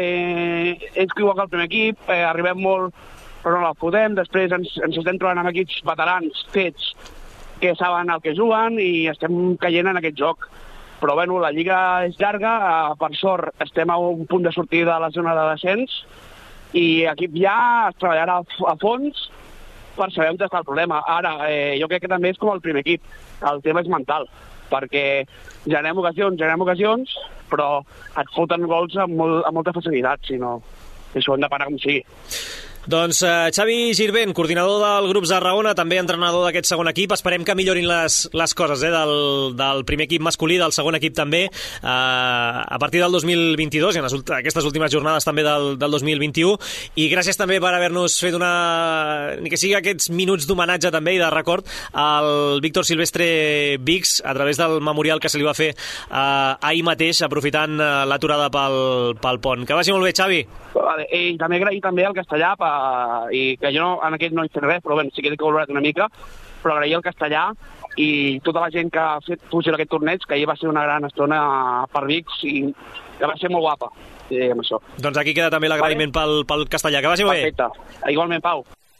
és igual que el primer equip, arribem molt però no la podem, després ens estem trobant amb equips veterans fets que saben el que juguen i estem caient en aquest joc. Però bueno, la lliga és llarga, per sort estem a un punt de sortida de la zona de descens i l'equip ja es treballarà a fons per saber on està el problema. Ara, jo crec que també és com el primer equip, el tema és mental, perquè generem ocasions, però et foten gols amb molta facilitat, si no, això ho hem de parar com sigui. Doncs Xavi Girbent, coordinador del grup Tarragona, també entrenador d'aquest segon equip. Esperem que millorin les coses del primer equip masculí, del segon equip també, a partir del 2022 i en aquestes últimes jornades també del 2021. I gràcies també per haver-nos fet ni que sigui aquests minuts d'homenatge també i de record al Víctor Silvestre Vix a través del memorial que se li va fer ahir mateix, aprofitant l'aturada pel pont. Que vagi molt bé, Xavi. Vale, i també agrair també al Castellà i que jo en aquest no he fet res, però bé, sí que he col·laborat una mica, però agrair al Castellà i tota la gent que ha fet possible aquest torneig, que ahir va ser una gran estona per Vix i que va ser molt guapa, amb això. Doncs aquí queda també l'agraïment pel Castellà. Que vagi molt bé. Perfecte. Igualment, Pau.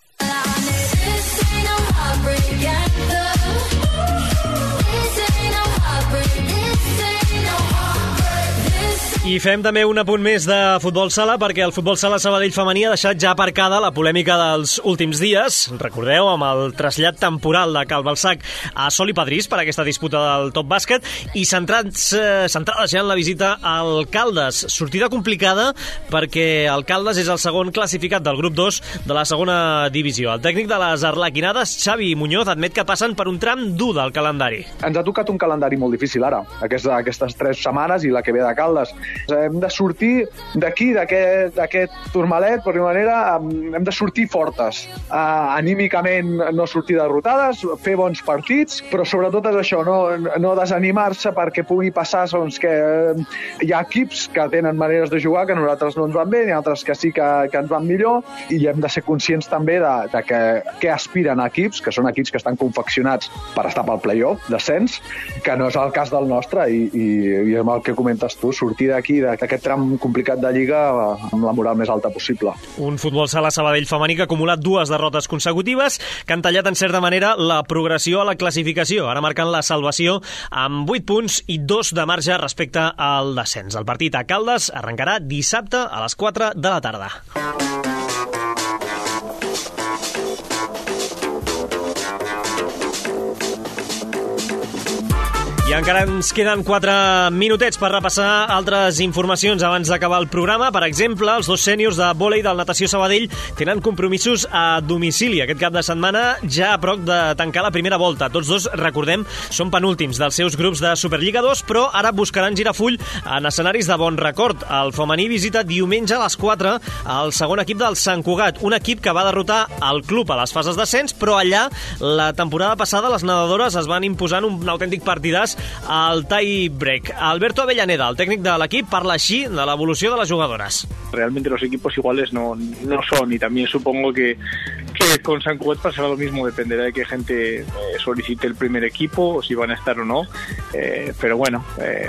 I fem també un apunt més de futbol sala, perquè el futbol sala Sabadell femení ha deixat ja aparcada la polèmica dels últims dies. Recordeu, amb el trasllat temporal de Calbalsac a Sol i Padrís per aquesta disputa del top bàsquet i centrades ja en la visita al Caldes. Sortida complicada perquè el Caldes és el segon classificat del grup 2 de la segona divisió. El tècnic de les arlequinades, Xavi Muñoz, admet que passen per un tram dur del calendari. Ens ha tocat un calendari molt difícil ara, aquestes 3 setmanes i la que ve de Caldes. Hem de sortir d'aquí, d'aquest turmalet, per una manera, hem de sortir fortes. Anímicament no sortir derrotades, fer bons partits, però sobretot és això, no desanimar-se perquè pugui passar segons que hi ha equips que tenen maneres de jugar que a nosaltres no ens van bé, i altres que sí que ens van millor, i hem de ser conscients també de que aspiren a equips, que són equips que estan confeccionats per estar pel play-off, descens, que no és el cas del nostre, i amb el que comentes tu, sortir d'aquí, d'aquest tram complicat de Lliga amb la moral més alta possible. Un futbol sala Sabadell femení que ha acumulat 2 derrotes consecutives que han tallat en certa manera la progressió a la classificació, ara marcant la salvació amb 8 punts i 2 de marge respecte al descens. El partit a Caldes arrencarà dissabte a les 4 de la tarda. I encara ens queden 4 minutets per repassar altres informacions abans d'acabar el programa. Per exemple, els 2 sèniors de vòlei del Natació Sabadell tenen compromisos a domicili aquest cap de setmana, ja a prop de tancar la primera volta. Tots 2, recordem, són penúltims dels seus grups de Superliga 2, però ara buscaran girar full en escenaris de bon record. El femení visita diumenge a les 4 el segon equip del Sant Cugat, un equip que va derrotar el club a les fases d'ascens, però allà la temporada passada les nedadores es van imposant un autèntic partidàs al tie break. Alberto Avellaneda, el técnico del equipo, parla així de la evolución de las jugadoras. Realmente los equipos iguales no son, y también supongo que que con San Cugat pasará lo mismo, dependerá de qué gente solicite el primer equipo o si van a estar o no. Pero bueno,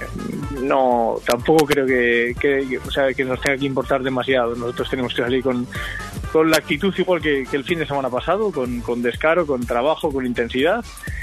no, tampoco creo que nos tenga que importar demasiado. Nosotros tenemos que salir con la actitud igual que el fin de semana pasado, con descaro, con trabajo, con intensidad.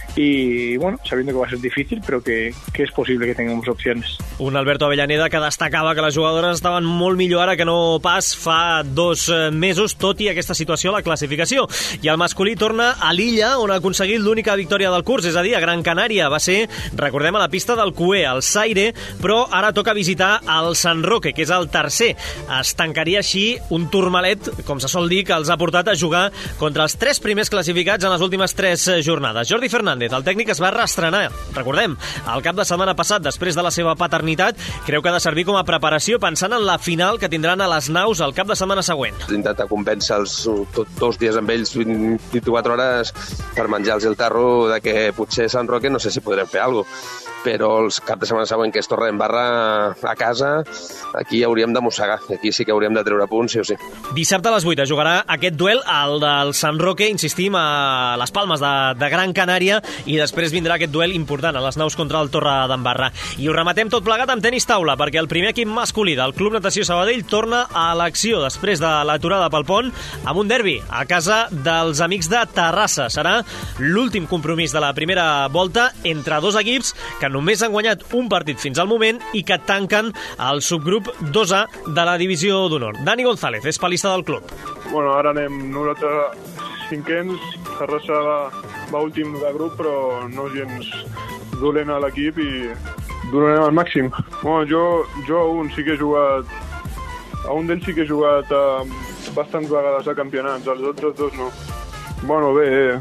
Y bueno, sabiendo que va a ser difícil, però que és possible que tinguem opcions. Un Alberto Avellaneda que destacava que les jugadores estaven molt millor ara que no pas fa 2 mesos, tot i aquesta situació a la classificació. I el masculí torna a l'illa, on ha aconseguit l'única victòria del curs, és a dir, a Gran Canària. Va ser, recordem, a la pista del Cué, al Saire, però ara toca visitar el San Roque, que és el tercer. Es tancaria així un turmalet, com se sol dir, que els ha portat a jugar contra els 3 primers classificats en les últimes 3 jornades. Jordi Fernández, el tècnic, es va reestrenar, recordem, el cap de setmana passat, després de la seva paternitat. Creu que ha de servir com a preparació pensant en la final que tindran a les Naus el cap de setmana següent. Intentar convèncer-los tot 2 dies amb ells 24 hores per menjar-los el tarro de que potser Sant Roque no sé si podrem fer alguna cosa, però el cap de setmana següent, que és Torredembarra a casa, aquí hauríem de mossegar, aquí sí que hauríem de treure punts, sí o sí. Dissabte a les 8 jugarà aquest duel, el del Sant Roque, insistim, a les Palmes de Gran Canària, i després vindrà aquest duel important a les Naus contra el Torredembarra. I ho rematem tot plegat amb tenis taula, perquè el primer equip masculí del Club Natació Sabadell torna a l'acció després de l'aturada pel pont amb un derbi a casa dels Amics de Terrassa. Serà l'últim compromís de la primera volta entre 2 equips que només han guanyat un partit fins al moment i que tanquen el subgrup 2A de la divisió d'honor. Dani González és palista del club. Bueno, ara anem nosaltres 5ens, Terrassa va últim de grup, però no gens dolent a l'equip i donarem al màxim. Bueno, jo a un sí que he jugat, a un d'ells sí que he jugat bastants vegades a campionats, els altres 2 no. Bueno, bé,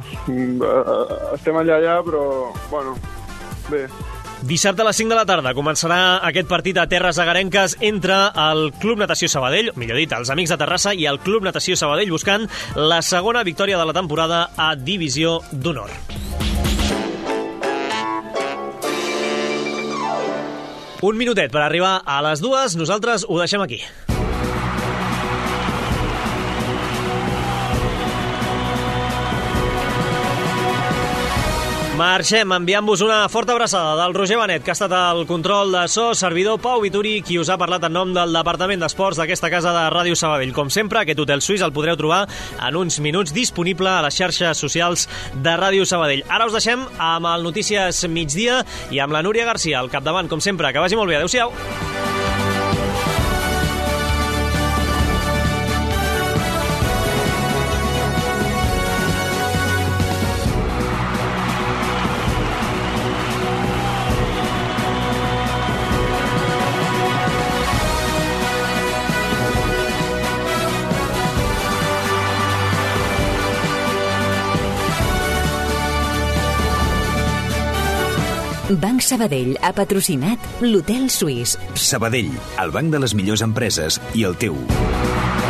estem allà, però, bueno, bé. Dissabte a les 5 de la tarda començarà aquest partit a Terres Agarenques entre el Club Natació Sabadell, millor dit, els Amics de Terrassa, i el Club Natació Sabadell, buscant la segona victòria de la temporada a Divisió d'Honor. Un minutet per arribar a les 2, nosaltres ho deixem aquí. Marxem enviant-vos una forta abraçada del Roger Benet, que ha estat al control de so, servidor Pau Vituri, qui us ha parlat en nom del Departament d'Esports d'aquesta casa de Ràdio Sabadell. Com sempre, aquest hotel suís el podreu trobar en uns minuts disponible a les xarxes socials de Ràdio Sabadell. Ara us deixem amb el Notícies Migdia i amb la Núria Garcia al capdavant, com sempre. Que vagi molt bé. Adéu-siau. Banc Sabadell ha patrocinat l'Hotel Suís. Sabadell, el banc de les millors empreses i el teu.